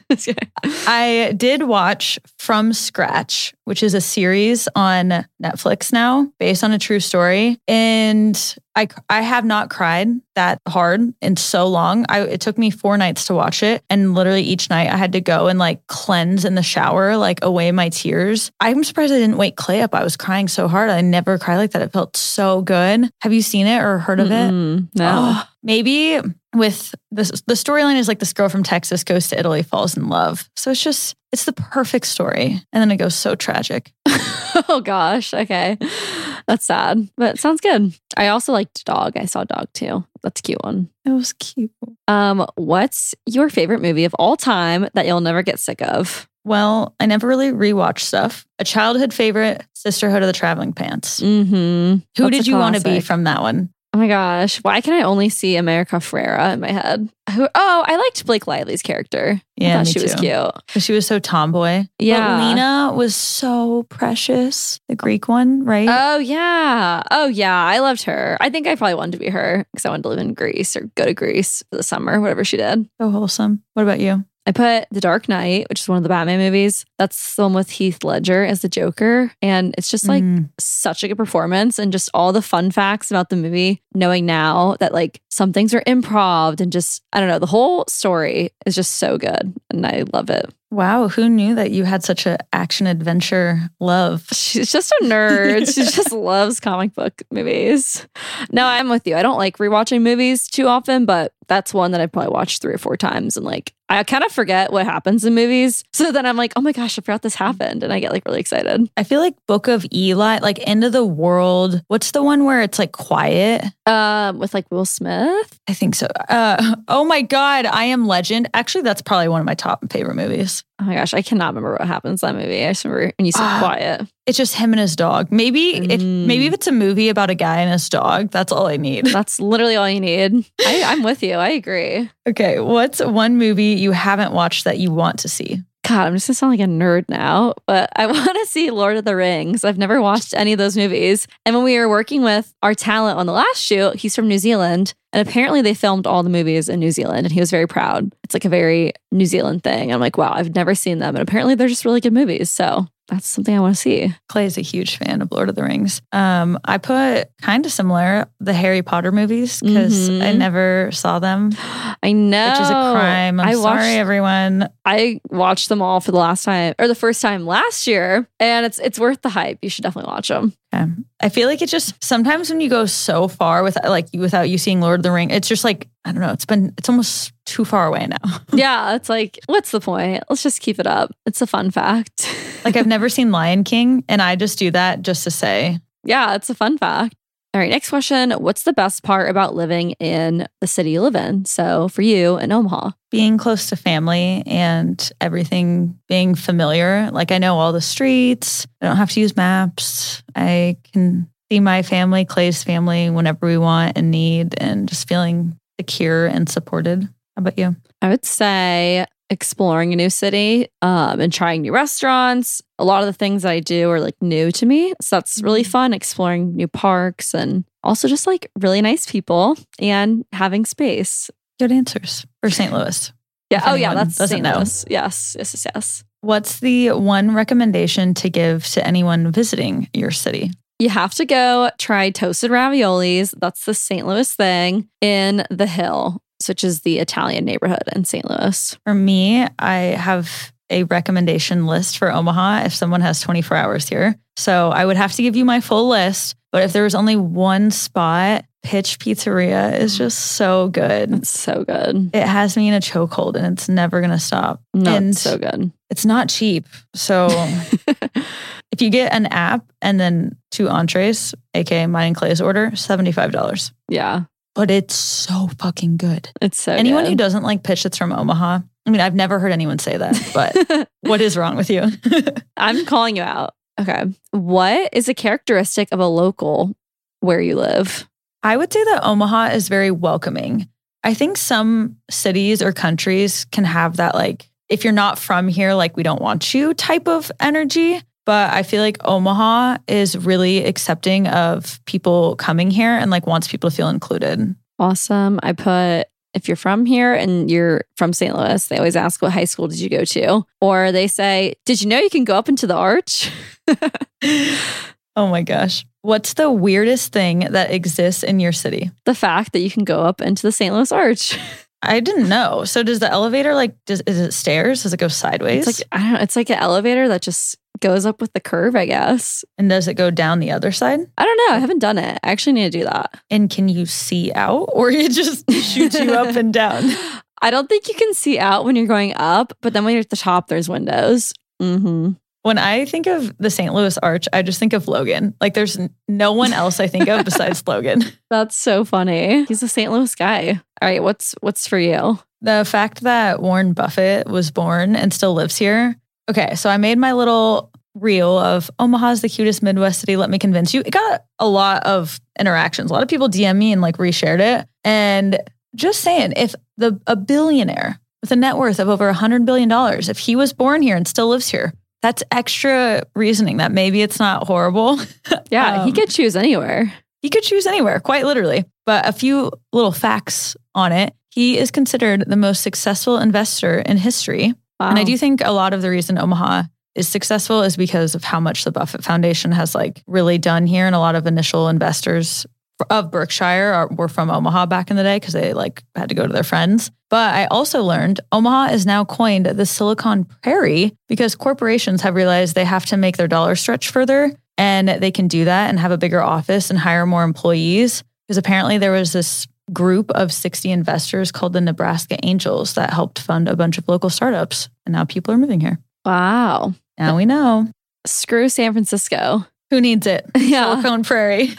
I did watch From Scratch, which is a series on Netflix now based on a true story. And I, I have not cried that hard in so long. I, it took me four nights to watch it. And literally each night I had to go and like cleanse in the shower, like away my tears. I'm surprised I didn't wake Clay up. I was crying so hard. I never cried like that. It felt so good. Have you seen it or heard of it? Mm-mm, no. Oh, maybe with this, the storyline is like this girl from Texas goes to Italy, falls in love. So it's just, it's the perfect story. And then it goes so tragic. Oh gosh. Okay. That's sad, but it sounds good. I also liked Dog. I saw Dog too. That's a cute one. It was cute. Um, what's your favorite movie of all time that you'll never get sick of? Well, I never really rewatched stuff. A childhood favorite, Sisterhood of the Traveling Pants. Mm-hmm. Who did you want to be from that one? Oh my gosh. Why can I only see America Ferrera in my head? Who? Oh, I liked Blake Lively's character. Yeah, I thought me she was too. cute. Because she was so tomboy. Yeah. But Lena was so precious. The Greek one, right? Oh yeah. Oh yeah. I loved her. I think I probably wanted to be her because I wanted to live in Greece or go to Greece for the summer, whatever she did. So wholesome. What about you? I put The Dark Knight, which is one of the Batman movies. That's the one with Heath Ledger as the Joker. And it's just like Mm. such a good performance and just all the fun facts about the movie, knowing now that like some things are improv and just, I don't know, the whole story is just so good. And I love it. Wow, who knew that you had such a action adventure love? She's just a nerd. She just loves comic book movies. No, I'm with you. I don't like rewatching movies too often, but that's one that I probably watched three or four times. And like, I kind of forget what happens in movies. So then I'm like, oh my gosh, I forgot this happened. And I get like really excited. I feel like Book of Eli, like End of the World. What's the one where it's like quiet? Um, with like Will Smith. I think so. Uh, oh my God, I Am Legend. Actually, that's probably one of my top favorite movies. Oh my gosh, I cannot remember what happens in that movie. I just remember when you said Ah. quiet. It's just him and his dog. Maybe if Mm. maybe if it's a movie about a guy and his dog, that's all I need. That's literally all you need. I, I'm with you. I agree. Okay, what's one movie you haven't watched that you want to see? God, I'm just gonna sound like a nerd now, but I want to see Lord of the Rings. I've never watched any of those movies. And when we were working with our talent on the last shoot, he's from New Zealand. And apparently they filmed all the movies in New Zealand and he was very proud. It's like a very New Zealand thing. I'm like, wow, I've never seen them. And apparently they're just really good movies. So That's something I want to see. Clay's a huge fan of Lord of the Rings. Um, I put kind of similar, the Harry Potter movies, because Mhm. I never saw them, I know. which is a crime. I'm I sorry, watched, everyone. I watched them all for the last time, or the first time last year, and it's it's worth the hype. You should definitely watch them. Okay. I feel like it just, sometimes when you go so far with like without you seeing Lord of the Ring, it's just like, I don't know, it's been, it's almost too far away now. Yeah, it's like, what's the point? Let's just keep it up. It's a fun fact. Like I've never seen Lion King, and I just do that just to say. Yeah, it's a fun fact. All right, next question. What's the best part about living in the city you live in? So for you in Omaha. Being close to family and everything being familiar. Like I know all the streets. I don't have to use maps. I can see my family, Clay's family, whenever we want and need, and just feeling secure and supported. How about you? I would say exploring a new city um, and trying new restaurants. A lot of the things that I do are like new to me. So that's really fun, exploring new parks and also just like really nice people and having space. Good answers for Saint Louis. Yeah. If Oh, yeah. anyone That's doesn't Saint know. Louis. Yes. Yes. Yes. Yes. What's the one recommendation to give to anyone visiting your city? You have to go try toasted raviolis. That's the Saint Louis thing in the Hill, which is the Italian neighborhood in Saint Louis. For me, I have a recommendation list for Omaha if someone has twenty-four hours here. So I would have to give you my full list. But if there was only one spot, Pitch Pizzeria is just so good. It's so good. It has me in a chokehold and it's never going to stop. No, and it's so good. It's not cheap. So if you get an app and then two entrees, aka mine and Clay's order, seventy-five dollars. Yeah. But it's so fucking good. It's so Anyone good. who doesn't like Pitch that's from Omaha, I mean, I've never heard anyone say that, but what is wrong with you? I'm calling you out. Okay. What is a characteristic of a local where you live? I would say that Omaha is very welcoming. I think some cities or countries can have that, like, if you're not from here, like, we don't want you type of energy. But I feel like Omaha is really accepting of people coming here and like wants people to feel included. Awesome. I put, if you're from here and you're from Saint Louis, they always ask, what high school did you go to? Or they say, did you know you can go up into the arch? Oh my gosh. What's the weirdest thing that exists in your city? The fact that you can go up into the Saint Louis arch. I didn't know. So does the elevator, like, does, is it stairs? Does it go sideways? It's like, I don't know. It's like an elevator that just goes up with the curve, I guess. And does it go down the other side? I don't know. I haven't done it. I actually need to do that. And can you see out, or it just shoots you up and down? I don't think you can see out when you're going up, but then when you're at the top, there's windows. Mm-hmm. When I think of the Saint Louis Arch, I just think of Logan. Like there's n- no one else I think of besides Logan. That's so funny. He's a Saint Louis guy. All right, what's what's for you? The fact that Warren Buffett was born and still lives here. Okay, so I made my little reel of Omaha's the cutest Midwest city. Let me convince you. It got a lot of interactions. A lot of people D M me and like reshared it. And just saying, if the a billionaire with a net worth of over one hundred billion dollars, if he was born here and still lives here, that's extra reasoning that maybe it's not horrible. Yeah, um, he could choose anywhere. He could choose anywhere, quite literally. But a few little facts on it. He is considered the most successful investor in history. Wow. And I do think a lot of the reason Omaha is successful is because of how much the Buffett Foundation has like really done here. And a lot of initial investors of Berkshire are, were from Omaha back in the day because they like had to go to their friends. But I also learned Omaha is now coined the Silicon Prairie because corporations have realized they have to make their dollar stretch further, and they can do that and have a bigger office and hire more employees. Because apparently there was this group of sixty investors called the Nebraska Angels that helped fund a bunch of local startups. And now people are moving here. Wow. Now we know. Screw San Francisco. Who needs it? Yeah. Silicon Prairie.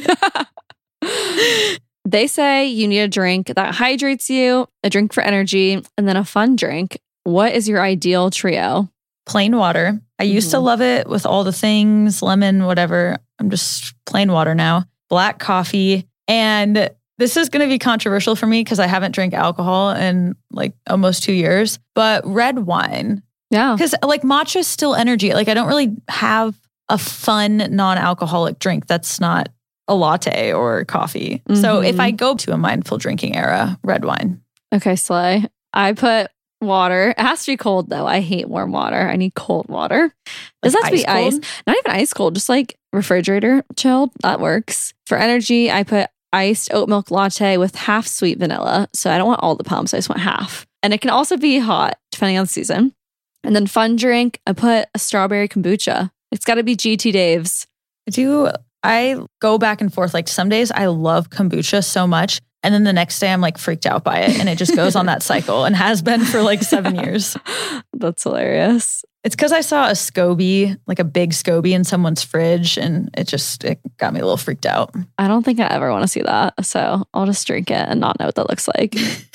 They say you need a drink that hydrates you, a drink for energy, and then a fun drink. What is your ideal trio? Plain water. I used to Mhm. love it with all the things, lemon, whatever. I'm just plain water now. Black coffee. And this is going to be controversial for me because I haven't drank alcohol in like almost two years, but red wine. Yeah. Because like matcha is still energy. Like I don't really have a fun non-alcoholic drink that's not a latte or coffee. So Mhm. if I go to a mindful drinking era, red wine. Okay, Slay. I put water. It has to be cold though. I hate warm water. I need cold water. Does Like that have to be ice ice? cold? Not even ice cold, just like refrigerator chilled. That works. For energy, I put iced oat milk latte with half sweet vanilla. So I don't want all the pumps. I just want half. And it can also be hot depending on the season. And then fun drink, I put a strawberry kombucha. It's got to be G T Dave's. I do. I go back and forth. Like some days I love kombucha so much. And then the next day I'm like freaked out by it. And it just goes on that cycle and has been for like seven years. That's hilarious. It's because I saw a SCOBY, like a big SCOBY in someone's fridge. And it just, it got me a little freaked out. I don't think I ever want to see that. So I'll just drink it and not know what that looks like.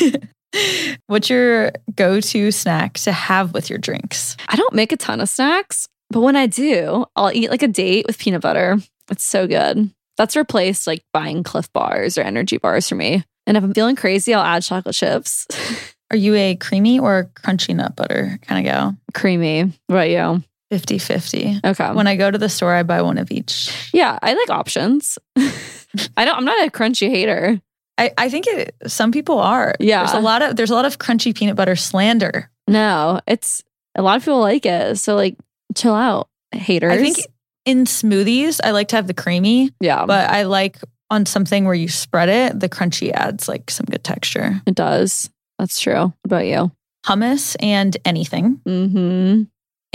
What's your go-to snack to have with your drinks? I don't make a ton of snacks, but when I do, I'll eat like a date with peanut butter. It's so good. That's replaced like buying Cliff bars or energy bars for me. And if I'm feeling crazy, I'll add chocolate chips. Are you a creamy or a crunchy nut butter kind of gal? Creamy. What about you? fifty-fifty. Okay. When I go to the store, I buy one of each. Yeah, I like options. I don't I'm not a crunchy hater. I, I think it, some people are. Yeah. There's a lot of there's a lot of crunchy peanut butter slander. No, it's a lot of people like it. So like chill out, haters. I think in smoothies, I like to have the creamy, yeah, but I like on something where you spread it, the crunchy adds like some good texture. it does. That's true. What about you? Hummus and anything, Mm-hmm.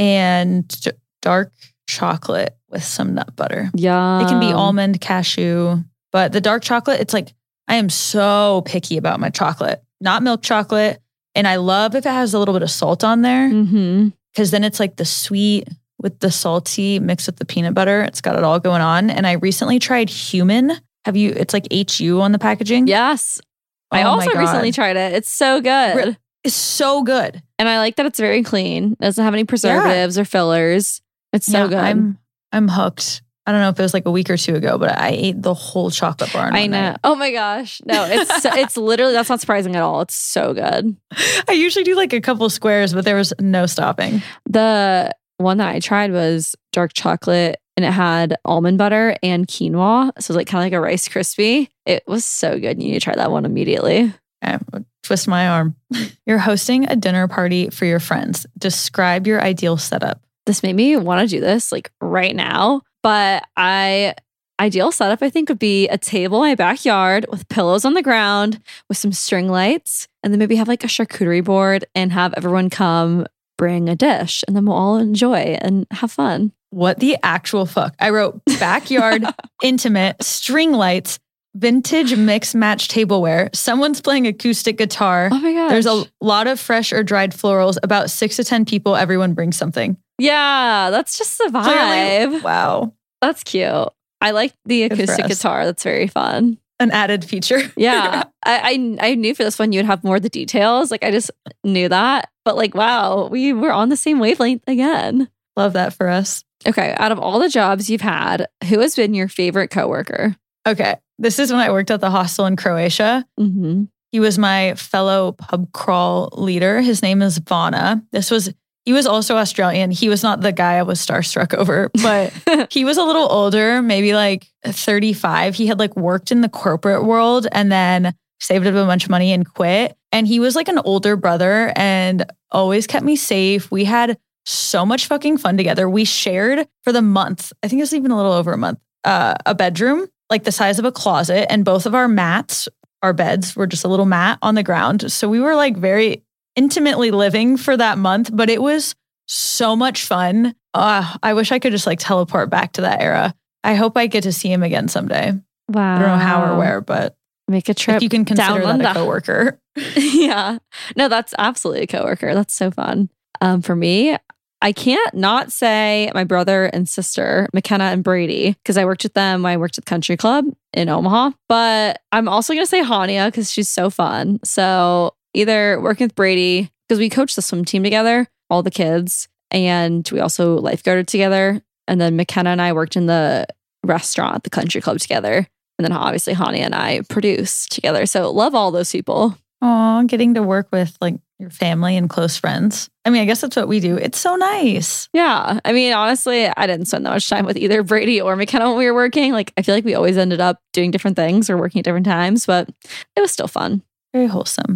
and d- dark chocolate with some nut butter. Yeah. It can be almond, cashew, but the dark chocolate, it's like, I am so picky about my chocolate, not milk chocolate. And I love if it has a little bit of salt on there, Mm-hmm. because then it's like the sweet with the salty mixed with the peanut butter. It's got it all going on. And I recently tried Human. Have you, it's like H U on the packaging. Yes. I Oh my also God. recently tried it. It's so good. Re- It's so good. And I like that it's very clean. It doesn't have any preservatives or fillers. It's so Yeah, good. I'm, I'm hooked. I don't know if it was like a week or two ago, but I ate the whole chocolate bar. in I one know. night. Oh my gosh. No, it's so, it's literally, that's not surprising at all. It's so good. I usually do like a couple squares, but there was no stopping. The one that I tried was dark chocolate and it had almond butter and quinoa. So it was like kind of like a Rice Krispie. It was so good. You need to try that one immediately. Okay, twist my arm. You're hosting a dinner party for your friends. Describe your ideal setup. This made me want to do this like right now. But I ideal setup, I think, would be a table in my backyard with pillows on the ground with some string lights, and then maybe have like a charcuterie board and have everyone come bring a dish, and then we'll all enjoy and have fun. What the actual fuck? I wrote backyard, intimate, string lights, vintage mix match tableware. Someone's playing acoustic guitar. Oh my gosh. There's a lot of fresh or dried florals. About six to ten people. Everyone brings something. Yeah, that's just the vibe. Clearly, wow. That's cute. I like the Good for acoustic us. guitar. That's very fun. An added feature. Yeah. I, I I knew for this one you would have more of the details. Like I just knew that. But like, wow, we were on the same wavelength again. Love that for us. Okay. Out of all the jobs you've had, who has been your favorite coworker? Okay. This is when I worked at the hostel in Croatia. Mm-hmm. He was my fellow pub crawl leader. His name is Vana. This was, he was also Australian. He was not the guy I was starstruck over, but he was a little older, maybe like thirty-five. He had like worked in the corporate world and then saved up a bunch of money and quit. And he was like an older brother and always kept me safe. We had so much fucking fun together. We shared for the month, I think it was even a little over a month, uh, a bedroom like the size of a closet. And both of our mats, our beds were just a little mat on the ground. So we were like very intimately living for that month, but it was so much fun. Uh, I wish I could just like teleport back to that era. I hope I get to see him again someday. Wow. I don't know how or where, but Make a trip. if you can consider down that a under. coworker. Yeah. No, that's absolutely a coworker. That's so fun. Um, for me, I can't not say my brother and sister, McKenna and Brady, because I worked with them when I worked at the country club in Omaha. But I'm also going to say Hania because she's so fun. So either working with Brady, because we coached the swim team together, all the kids, and we also lifeguarded together. And then McKenna and I worked in the restaurant at the country club together. And then obviously Hania and I produced together. So love all those people. Aw, getting to work with like your family and close friends. I mean, I guess that's what we do. It's so nice. Yeah. I mean, honestly, I didn't spend that much time with either Brady or McKenna when we were working. Like, I feel like we always ended up doing different things or working at different times, but it was still fun. Very wholesome.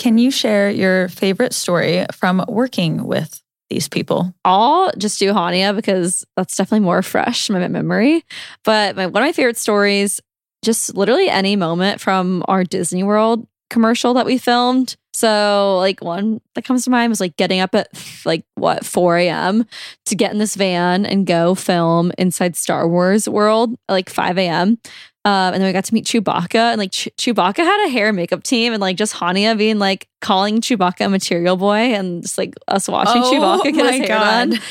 Can you share your favorite story from working with these people? I'll just do Hania because that's definitely more fresh in my memory. But my, one of my favorite stories, just literally any moment from our Disney World commercial that we filmed. So like one that comes to mind was like getting up at like what, four a.m. to get in this van and go film inside Star Wars World at like five a.m. Um, and then we got to meet Chewbacca, and like Ch- Chewbacca had a hair and makeup team, and like just Hania being like calling Chewbacca a material boy, and just like us watching Oh Chewbacca get my his hair God. done.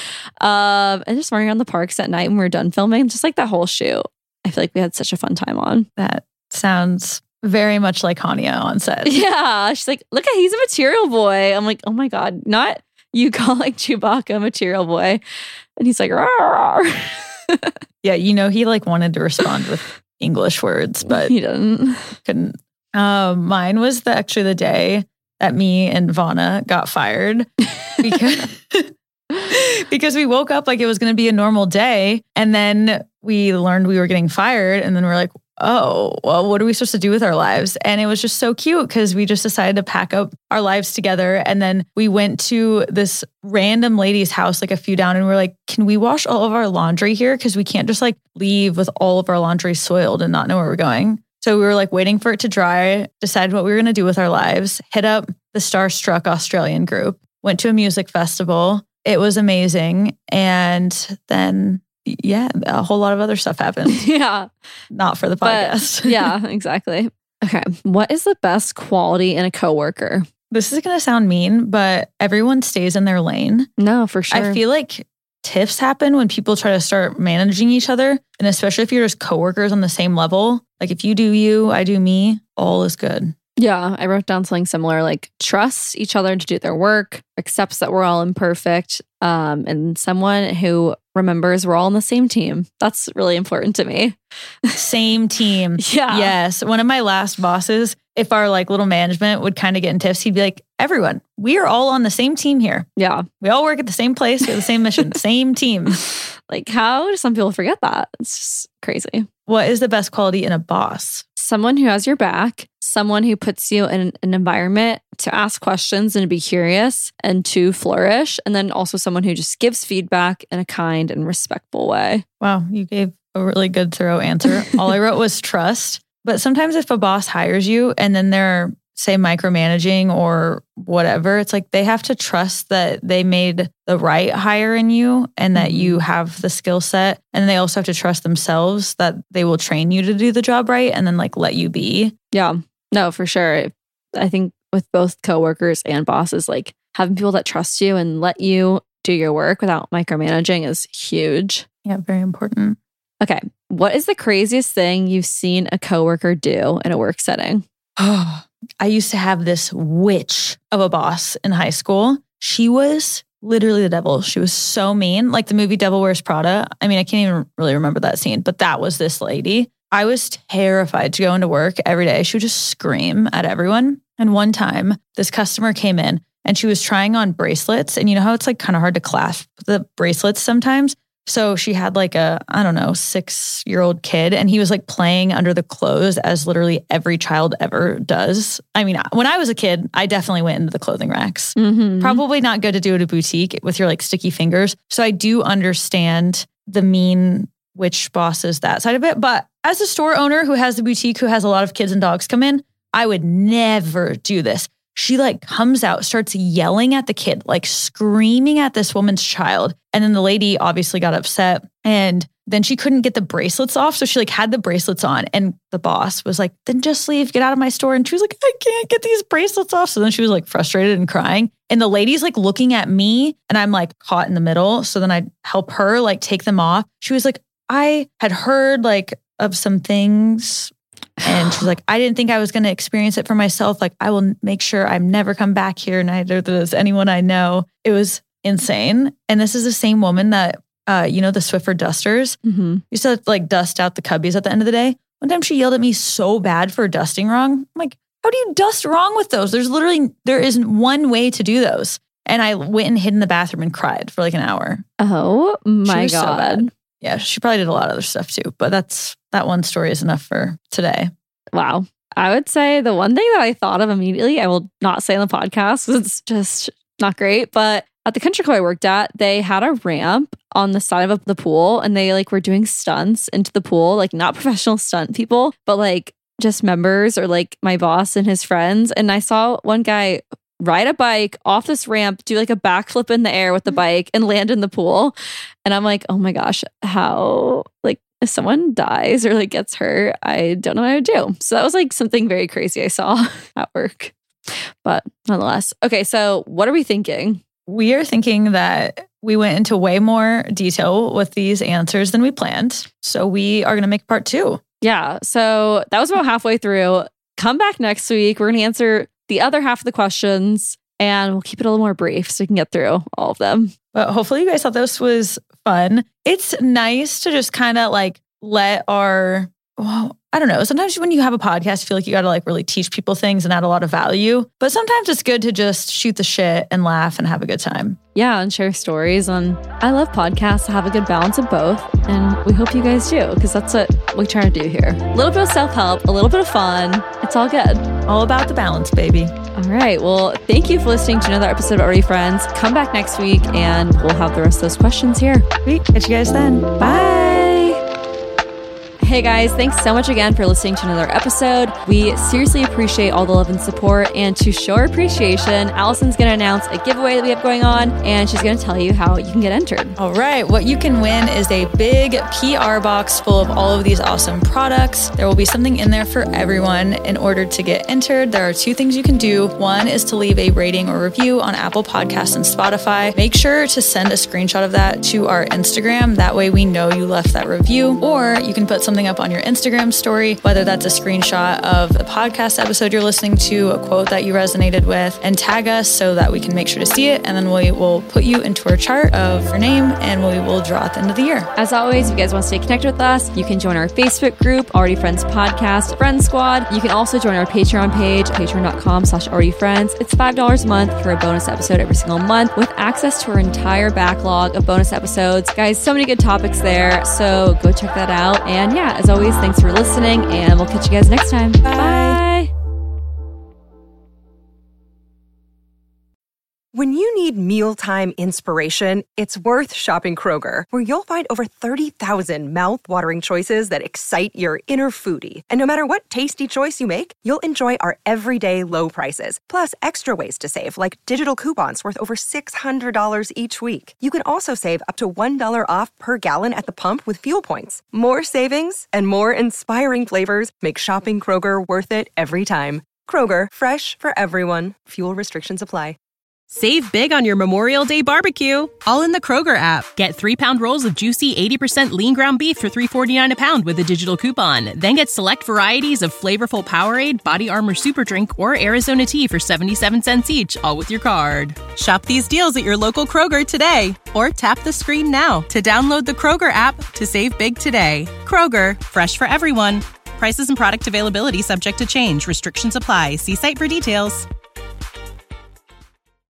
Um, and just running around the parks at night when we were done filming, just like that whole shoot. I feel like we had such a fun time on. That sounds very much like Hania on set. Yeah, she's like, look at he's a material boy. I'm like, oh my God, not you calling Chewbacca a material boy, and he's like, rawr. Yeah, you know, he like wanted to respond with English words, but he didn't. couldn't. Um, mine was the, actually the day that me and Vana got fired because because we woke up like it was going to be a normal day, and then we learned we were getting fired, and then we're like, oh, well, what are we supposed to do with our lives? And it was just so cute because we just decided to pack up our lives together, and then we went to this random lady's house like a few down, and we're like, can we wash all of our laundry here? Because we can't just like leave with all of our laundry soiled and not know where we're going. So we were like waiting for it to dry, decided what we were going to do with our lives, hit up the Starstruck Australian group, went to a music festival. It was amazing. And then, yeah, a whole lot of other stuff happened. Yeah. Not for the But, podcast. yeah, exactly. Okay. What is the best quality in a coworker? This is going to sound mean, but everyone stays in their lane. No, for sure. I feel like tiffs happen when people try to start managing each other. And especially if you're just coworkers on the same level. Like if you do you, I do me, all is good. Yeah, I wrote down something similar, like trust each other to do their work, accepts that we're all imperfect, um, and someone who remembers we're all on the same team. That's really important to me. Same team. Yeah. Yes. One of my last bosses, if our like little management would kind of get in tiffs, he'd be like, everyone, we are all on the same team here. Yeah. We all work at the same place. We have the same mission, same team. Like how do some people forget that? It's just crazy. What is the best quality in a boss? Someone who has your back, someone who puts you in an environment to ask questions and to be curious and to flourish. And then also someone who just gives feedback in a kind and respectful way. Wow, you gave a really good thorough answer. All I wrote was trust. But sometimes if a boss hires you and then they're, say, micromanaging or whatever, it's like they have to trust that they made the right hire in you and that you have the skill set. And they also have to trust themselves that they will train you to do the job right and then like let you be. Yeah, no, for sure. I think with both coworkers and bosses, like having people that trust you and let you do your work without micromanaging is huge. Yeah, very important. Okay. What is the craziest thing you've seen a coworker do in a work setting? Oh, I used to have this witch of a boss in high school. She was literally the devil. She was so mean. Like the movie Devil Wears Prada. I mean, I can't even really remember that scene, but that was this lady. I was terrified to go into work every day. She would just scream at everyone. And one time, this customer came in and she was trying on bracelets. And you know how it's like kind of hard to clasp the bracelets sometimes? So she had like a, I don't know, six-year-old kid, and he was like playing under the clothes as literally every child ever does. I mean, when I was a kid, I definitely went into the clothing racks. Mm-hmm. Probably not good to do at a boutique with your like sticky fingers. So I do understand the mean witch bosses, that side of it. But as a store owner who has a boutique, who has a lot of kids and dogs come in, I would never do this. She like comes out, starts yelling at the kid, like screaming at this woman's child. And then the lady obviously got upset, and then she couldn't get the bracelets off. So she like had the bracelets on, and the boss was like, then just leave, get out of my store. And she was like, I can't get these bracelets off. So then she was like frustrated and crying. And the lady's like looking at me, and I'm like caught in the middle. So then I help her like take them off. She was like, I had heard like of some things. And she's like, I didn't think I was going to experience it for myself. Like, I will make sure I'm never come back here. Neither does anyone I know. It was insane. And this is the same woman that, uh, you know, the Swiffer dusters Mm-hmm. used to like dust out the cubbies at the end of the day. One time she yelled at me so bad for dusting wrong. I'm like, how do you dust wrong with those? There's literally, there isn't one way to do those. And I went and hid in the bathroom and cried for like an hour. Oh my She was so God. bad. Yeah, she probably did a lot of other stuff too, but that's that one story is enough for today. Wow. I would say the one thing that I thought of immediately, I will not say on the podcast because it's just not great, but at the country club I worked at, they had a ramp on the side of the pool and they like were doing stunts into the pool, like not professional stunt people, but like just members or like my boss and his friends. And I saw one guy ride a bike off this ramp, do like a backflip in the air with the bike and land in the pool. And I'm like, oh my gosh, how, like, if someone dies or like gets hurt, I don't know what I would do. So that was like something very crazy I saw at work. But nonetheless. Okay, so what are we thinking? We are thinking that we went into way more detail with these answers than we planned. So we are going to make part two. Yeah. So that was about halfway through. Come back next week. We're going to answer the other half of the questions and we'll keep it a little more brief so we can get through all of them. But hopefully you guys thought this was fun. It's nice to just kind of like let our, well, I don't know. Sometimes when you have a podcast, you feel like you got to like really teach people things and add a lot of value. But sometimes it's good to just shoot the shit and laugh and have a good time. Yeah, and share stories. And I love podcasts. I have a good balance of both. And we hope you guys do, because that's what we try to do here. A little bit of self-help, a little bit of fun. It's all good. All about the balance, baby. All right. Well, thank you for listening to another episode of Already Friends. Come back next week and we'll have the rest of those questions here. Sweet. Catch you guys then. Bye. Hey guys, thanks so much again for listening to another episode. We seriously appreciate all the love and support. And to show our appreciation, Allison's going to announce a giveaway that we have going on, and she's going to tell you how you can get entered. All right. What you can win is a big P R box full of all of these awesome products. There will be something in there for everyone. In order to get entered, there are two things you can do. One is to leave a rating or review on Apple Podcasts and Spotify. Make sure to send a screenshot of that to our Instagram. That way we know you left that review. Or you can put something up on your Instagram story, whether that's a screenshot of the podcast episode you're listening to, a quote that you resonated with, and tag us so that we can make sure to see it. And then we will put you into our chart of your name and we will draw at the end of the year. As always, if you guys want to stay connected with us, you can join our Facebook group, Already Friends Podcast, Friend Squad. You can also join our Patreon page, patreon.com slash Already Friends. It's five dollars a month for a bonus episode every single month with access to our entire backlog of bonus episodes. Guys, so many good topics there. So go check that out. And yeah, as always, thanks for listening, and we'll catch you guys next time. Bye. Bye. When you need mealtime inspiration, it's worth shopping Kroger, where you'll find over thirty thousand mouth-watering choices that excite your inner foodie. And no matter what tasty choice you make, you'll enjoy our everyday low prices, plus extra ways to save, like digital coupons worth over six hundred dollars each week. You can also save up to one dollar off per gallon at the pump with fuel points. More savings and more inspiring flavors make shopping Kroger worth it every time. Kroger, fresh for everyone. Fuel restrictions apply. Save big on your Memorial Day barbecue, all in the Kroger app. Get three-pound rolls of juicy eighty percent lean ground beef for three forty-nine a pound with a digital coupon. Then get select varieties of flavorful Powerade, Body Armor Super Drink, or Arizona tea for seventy-seven cents each, all with your card. Shop these deals at your local Kroger today, or tap the screen now to download the Kroger app to save big today. Kroger, fresh for everyone. Prices and product availability subject to change. Restrictions apply. See site for details.